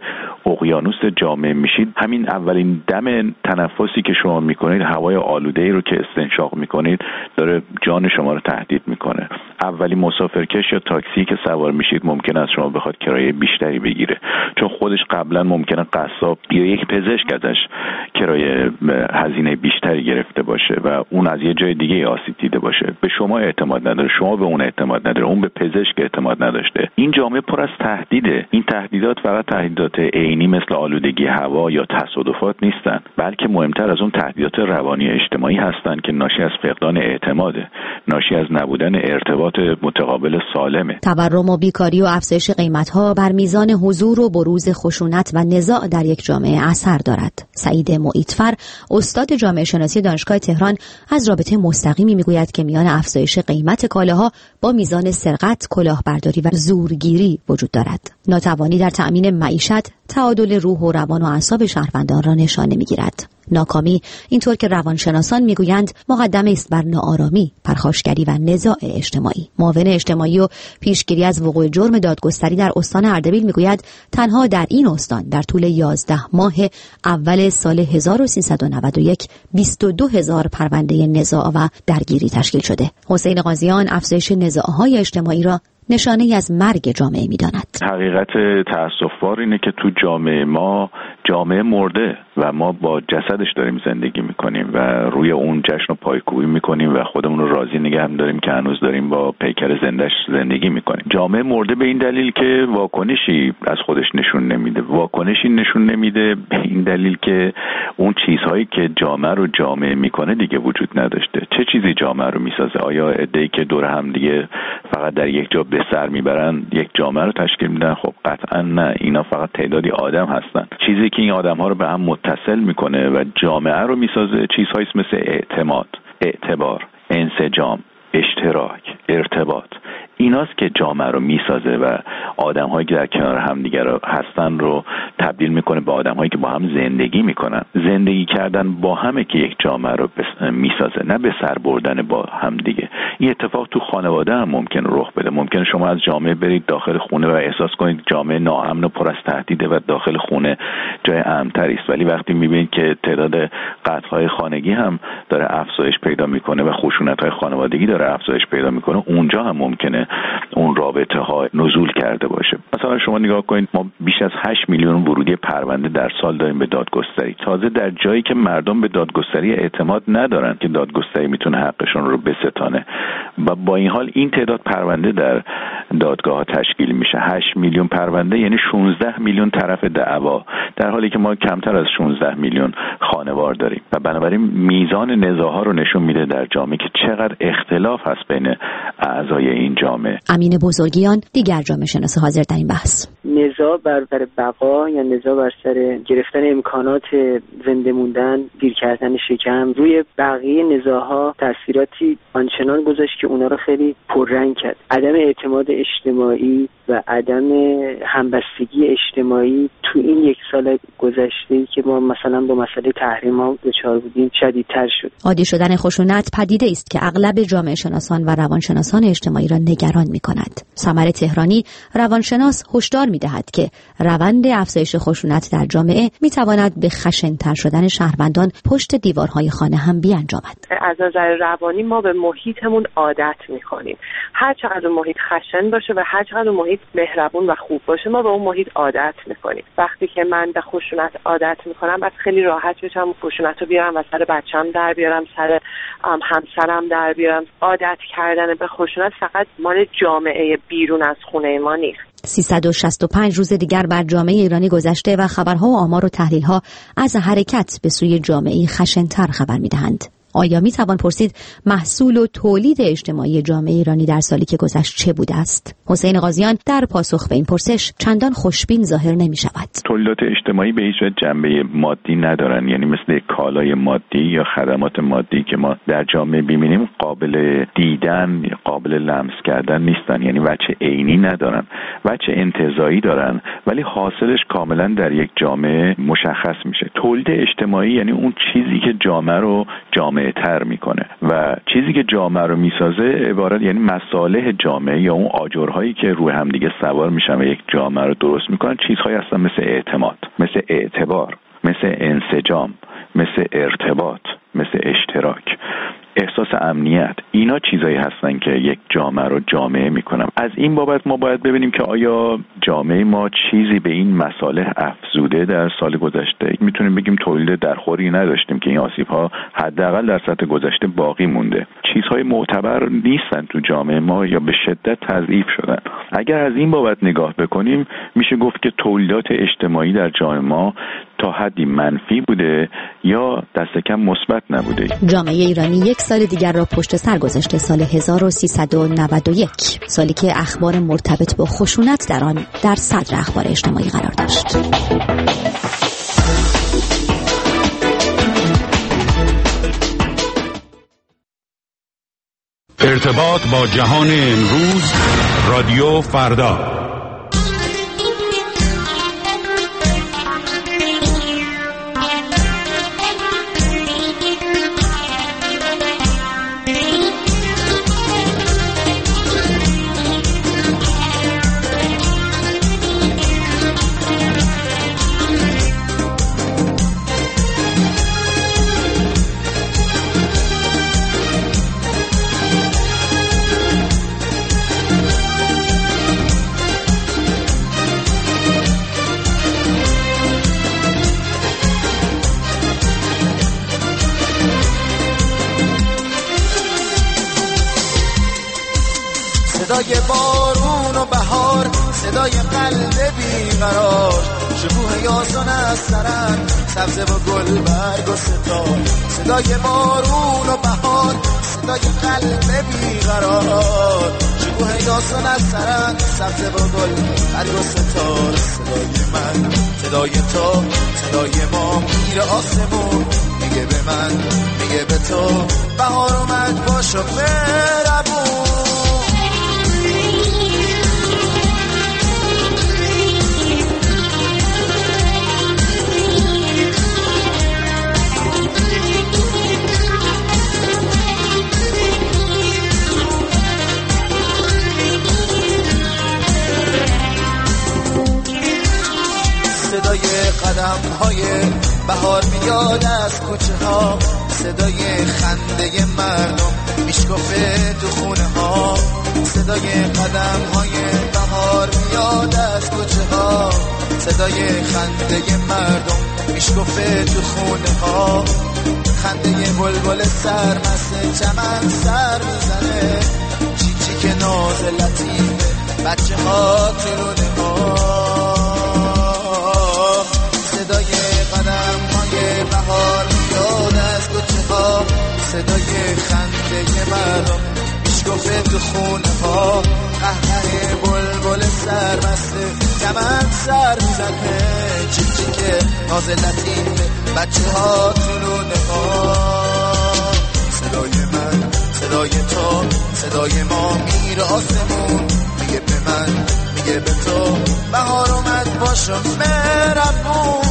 اقیانوس جامع میشید، همین اولین دم تنفسی که شما میکنید، هوای آلوده‌ای رو که استنشاق میکنید داره جان شما رو تهدید میکنه. اولین مسافرکش یا تاکسی که سوار میشید ممکنه از شما بخواد کرایه بیشتری بگیره، چون خودش قبلا ممکنه قصاب یا یک پزشک ازش کرایه هزینه بیشتری گرفته باشه و اون از یه جای دیگه آسیب دیده باشه. به شما اعتماد نداره، شما به اون اعتماد نداره، اون به پزشک اعتماد نداشته. این جامعه پر از تهدیده. این تهدیدات فقط تهدیدات عینی مثل آلودگی هوا یا تصادفات نیستن، بلکه مهمتر از اون تهدیدات روانی اجتماعی هستن که ناشی از فقدان اعتماده، ناشی از نبودن ارتباط متقابل سالمه. تورم و بیکاری و افزایش قیمت‌ها بر میزان حضور و بروز خشونت و نزاع در یک جامعه اثر دارد. سعید معیدفر، استاد جامعه شناسی دانشگاه تهران، از رابطه مستقیمی میگوید که میان افزایش قیمت کالاها با میزان سرقت، کلاهبرداری و زورگیری وجود دارد. ناتوانی در تأمین معیشت تعادل روح و روان و اعصاب شهروندان را نشانه میگیرد. ناکامی، اینطور که روانشناسان میگویند، مقدمه است بر ناآرامی، پرخاشگری و نزاع اجتماعی. معاون اجتماعی و پیشگیری از وقوع جرم دادگستری در استان اردبیل میگوید تنها در این استان در طول 11 ماه اول سال 1391 22,000 پرونده نزاع و درگیری تشکیل شده. حسین قاضیان افزایش نزاع‌های اجتماعی را نشانه از مرگ جامعه می‌داند. حقیقت تأسف‌بار اینه که تو جامعه ما جامعه مرده و ما با جسدش داریم زندگی میکنیم و روی اون جشن و پایکوبی میکنیم و خودمون رو راضی نگه داریم که هنوز داریم با پیکر زنده‌اش زندگی میکنیم. جامعه مرده به این دلیل که واکنشی از خودش نشون نمیده. واکنشی نشون نمیده به این دلیل که اون چیزهایی که جامعه رو جامعه میکنه دیگه وجود نداشته. چه چیزی جامعه رو میسازه؟ آیا عده‌ای که دور هم دیگه فقط در یک جا به سر میبرن یک جامعه رو تشکیل میدن؟ خب قطعا نه، اینا فقط تعدادی آدم هستن. چیزی که این آدم‌ها رو به هم متصل میکنه و جامعه رو میسازه چیزهایی مثل اعتماد، اعتبار، انسجام، اشتراک، ارتباط. ایناست که جامعه رو میسازه و آدم‌هایی که در کنار هم دیگر هستن رو تبدیل میکنه به آدم‌هایی که با هم زندگی میکنن. زندگی کردن با همه که یک جامعه رو میسازه، نه به سر بردن با هم دیگه. این اتفاق تو خانواده هم ممکن رخ بده. ممکن شما از جامعه برید داخل خونه و احساس کنید جامعه ناامن و پر از تهدیده و داخل خونه جای امن‌تری است، ولی وقتی میبینید که تعداد قتل‌های خانگی هم داره افزایش پیدا میکنه و خشونت‌های خانوادگی داره افزایش پیدا میکنه، اونجا هم ممکنه اون رابطه ها نزول کرده باشه. مثلا شما نگاه کنید، ما بیش از 8 میلیون ورودی پرونده در سال داریم به دادگستری، تازه در جایی که مردم به دادگستری اعتماد ندارن که دادگستری میتونه حقشون رو بستانه و با این حال این تعداد پرونده در دادگاه ها تشکیل میشه. 8 میلیون پرونده یعنی 16 میلیون طرف دعوا، در حالی که ما کمتر از 16 میلیون خانوار داریم و بنابراین میزان نزاع‌ها رو نشون میده در جامعه که چقدر اختلاف هست بین اعضای این جامعه. امین بزرگیان، دیگر جامعه شناس حاضر در این بحث. نزاع بر بقا یا نزاع بر سر گرفتن امکانات زنده موندن، گیر کردن شکم، روی بقیه نزاع‌ها تأثیراتی آنچنان گذاشت که اونا رو خیلی پررنگ کرد. عدم اعتماد اجتماعی و عدم همبستگی اجتماعی تو این یک سال گذشته‌ای که ما مثلا با مسئله تحریم‌ها دچار بودیم شدیدتر شد. عادی شدن خشونت پدیده است که اغلب جامعه شناسان و روانشناسان اجتماعی را نگران می‌کند. سمر تهرانی، روانشناس، هشدار می‌دهد که روند افزایش خشونت در جامعه می‌تواند به خشن‌تر شدن شهروندان پشت دیوارهای خانه هم بیانجامد. از نظر روانی ما به محیطمون عادت می‌کنیم. هر چقدر محیط خشن باشه و هر چقدر محیط مهربون و خوب باشه ما به اون محیط عادت می‌کنیم. وقتی که من به خشونت عادت می‌کنم بعد خیلی راحت بشم خشونت رو بیارم و سر بچه‌م در بیارم، سر همسرم در بیارم. عادت کردن به خشونت فقط مال جامعه بیرون از خونه ما نیست. 365 روز دیگر بر جامعه ایرانی گذشته و خبرها و آمار و تحلیل‌ها از حرکت به سوی جامعه خشن‌تر خبر می‌دهند. آیا می توان پرسید محصول و تولید اجتماعی جامعه ایرانی در سالی که گذشت چه بوده است؟ حسین قاضیان در پاسخ به این پرسش چندان خوشبین ظاهر نمی شود. تولیدات اجتماعی به هیچ وجه جنبه مادی ندارن، یعنی مثل کالای مادی یا خدمات مادی که ما در جامعه ببینیم قابل دیدن، قابل لمس کردن نیستن، یعنی وجه عینی ندارن، وجه انتزاعی دارن، ولی حاصلش کاملا در یک جامعه مشخص میشه. تولید اجتماعی یعنی اون چیزی که جامعه رو جامعه جامع‌تر میکنه و چیزی که جامعه رو میسازه عبارت یعنی مصالح جامعه یا اون آجرهایی که روی هم دیگه سوار میشن و یک جامعه رو درست میکنن چیزهایی هستن مثل اعتماد، مثل اعتبار، مثل انسجام، مثل ارتباط، مثل اشتراک، احساس امنیت. اینا چیزایی هستن که یک جامعه رو جامعه میکنن. از این بابت ما باید ببینیم که آیا جامعه ما چیزی به این مصالح افزوده در سال گذشته. میتونیم بگیم تولید درخوری نداشتیم که این آسیب‌ها حداقل در سطح گذشته باقی مونده. چیزهای معتبر نیستن تو جامعه ما یا به شدت تضعیف شدن. اگر از این بابت نگاه بکنیم میشه گفت که تولیدات اجتماعی در جامعه ما تا حدی منفی بوده یا دست کم مثبت نبوده. جامعه ایرانی یک سال دیگر را پشت سر گذاشته، سال 1391، سالی که اخبار مرتبط با خشونت در آن در صدر اخبار اجتماعی قرار داشت. ارتباط با جهان امروز، رادیو فردا. صدای بارون و بهار، صدای قلب بیقرار، شکوه یاسون از سرن، سبزه و گل برگ و ستار. صدای بارون و بهار، صدای قلب بیقرار، شکوه یاسون از سرن، سبزه و گل برگ و ستار. صدای من، صدای تو، صدای ما میره آسمون، میگه به من، میگه به تو، بهار اومد باشو برمون. صدای قدم های بهار میاد از کوچه ها، صدای خنده مردم میشکفه تو خونه ها. صدای قدم های بهار میاد از کوچه ها، صدای خنده مردم میشکفه تو خونه ها. خنده بلبل سرمست چمن سر میزنه، چیچی که ناز لطیفه بچه ها تو رونه ها. صدای قدم های بهار میاد از کوچه ها، صدای خنده مردم میشکفه تو خونه ها. قهقه بلبل سرمسته چمن سر میزنه، چیچی که ناز لطیفه بچه ها تو رونه ها. صدای من، صدای تو، صدای ما میره آسمون، میگه به من، میگه به تو، بهار اومد باشو مهربون.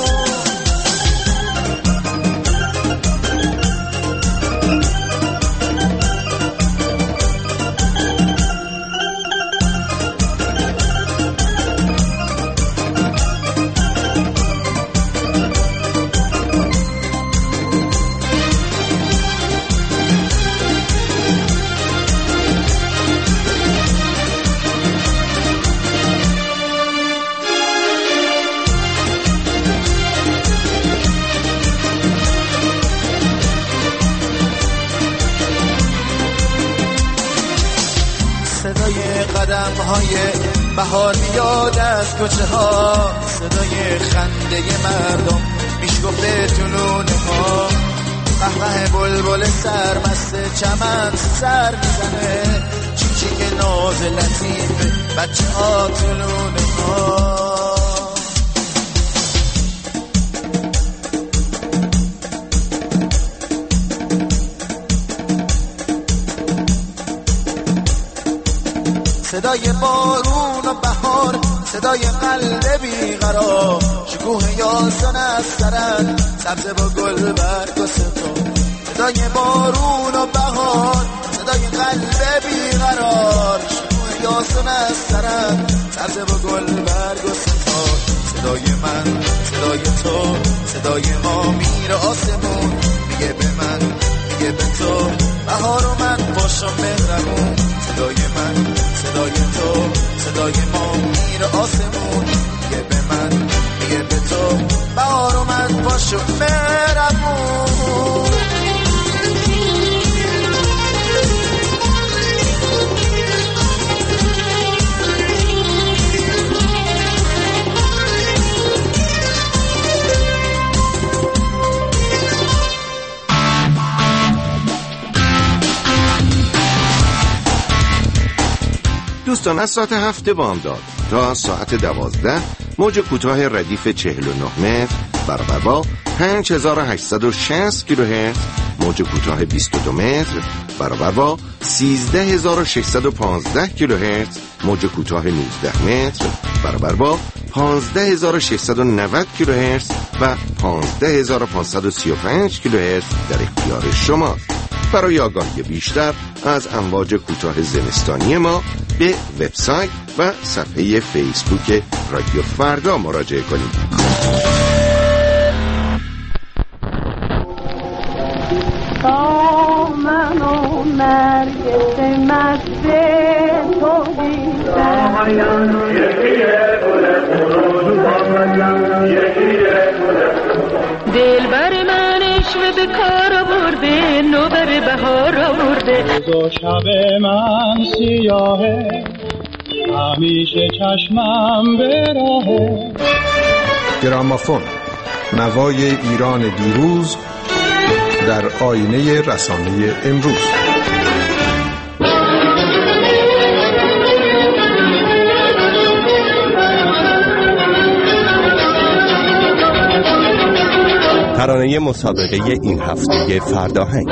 قدم های بهار میاد از کوچه ها، صدای خنده مردم میشکفه تو لونه ها. قهقه بلبل سرمسته چمن سر میزنه، چیچی که ناز لطیفه بچه ها تو لونه ها. صدای بارون و بهار، صدای قلب بیقرار، شکوه یاسون از سرن، سبزه با گل برگ و ستار. صدای بارون و بهار، صدای قلب بیقرار، شکوه یاسون از سرم، سبزه و گل برگ و ستار. صدای من، صدای تو، صدای ما میره آسمون، میگه به من، میگه به تو بهار و من باشم مهربون. صدای من، صدای تو، صدای ما میره آسمون، میگه به من، میگه به تو بهار و من باشم مهربون. دوستان از ساعت 7 بامداد تا ساعت 12 موج کوتاه ردیف 49 متر برابر با 5860 کیلوهرتز، موج کوتاه 22 متر برابر با 13615 کیلوهرتز، موج کوتاه 19 متر برابر با 15690 کیلوهرتز و 15535 کیلوهرتز در اختیار شماست. برای آگاهی بیشتر از امواج کوتاه زمستانی ما به وبسایت و صفحه فیسبوک رادیو فردا مراجعه کنید. من و نرگس مست تو دیدم، دلبر من عشق به کار آورده، نوبر بهار آورده. دو شب من سیاهه، همیشه چشمم به راهه. گرامافون، نوای ایران دیروز در آینه رسانه امروز. ترانه مسابقه این هفته فرداهنگ.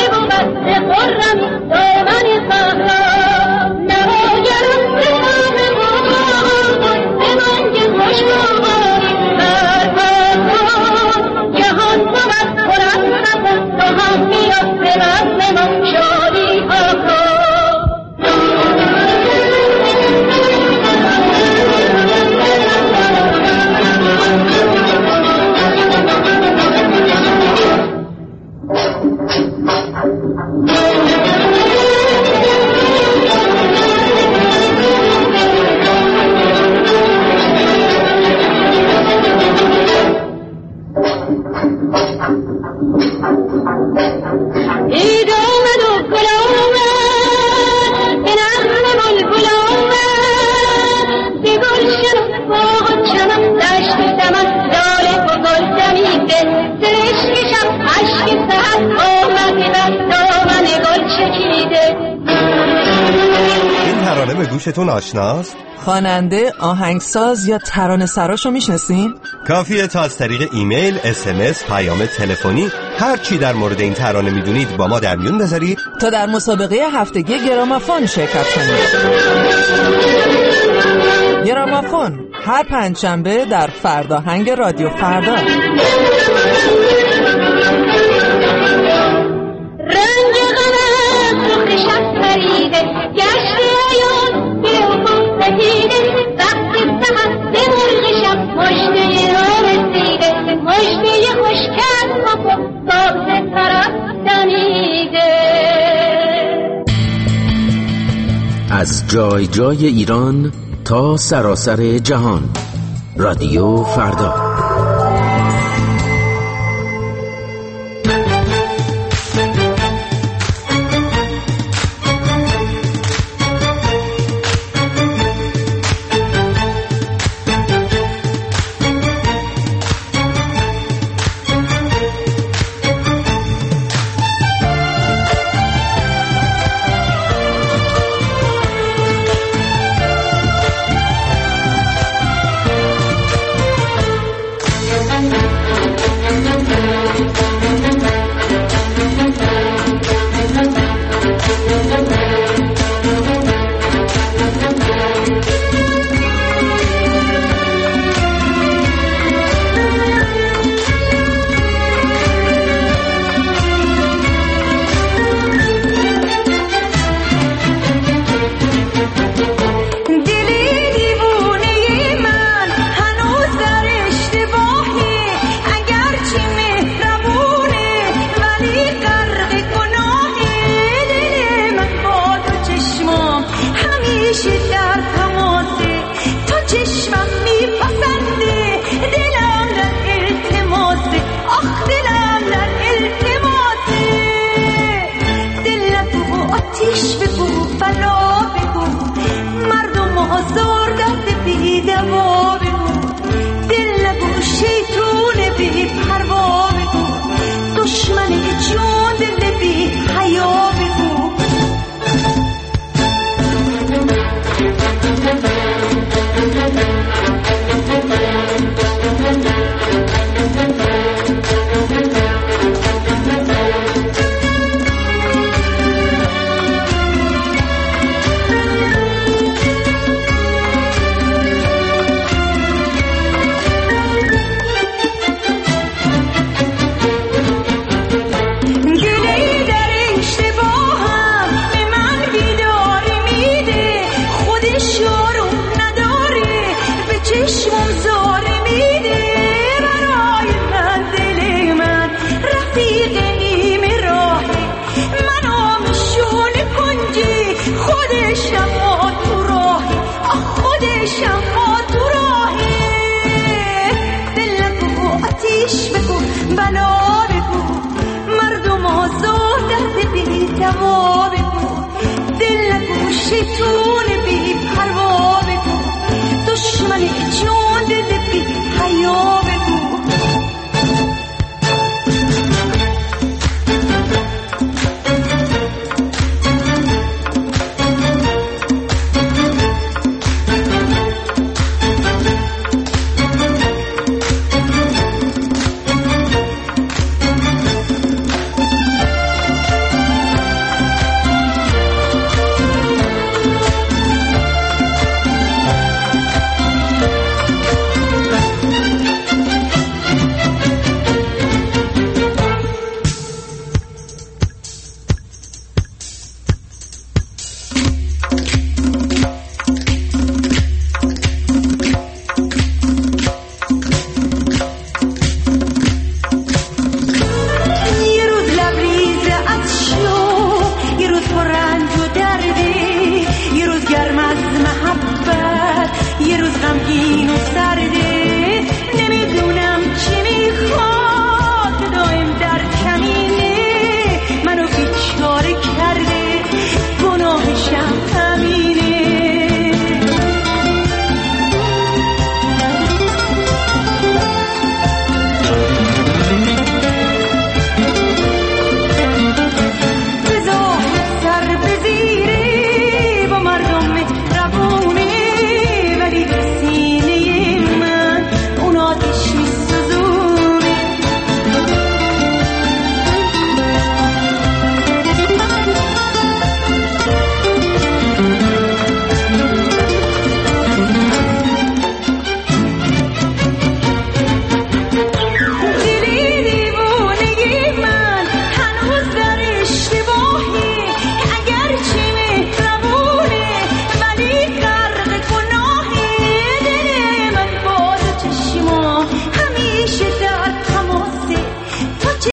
خرم دامن صحرا، نواگران به گوشتون آشناست؟ خواننده، آهنگساز یا ترانه‌سراشو میشناسین؟ کافیه تا از طریق ایمیل، SMS، پیام تلفنی هر چی در مورد این ترانه میدونید با ما در میون بذارید تا در مسابقه هفتگی گرامافون شرکت کنید. گرامافون هر پنجشنبه در فرداهنگ رادیو فردا. رنگ غم سرخ شب پریده گشت ایان به افق سپیده وقتی سحر به مرغ شب مژده را رسیده مژده خوشکن کپو باز طرف دمیده. از جای جای ایران تا سراسر جهان، رادیو فردا. بلا بگو مردم آزار دست بی دوا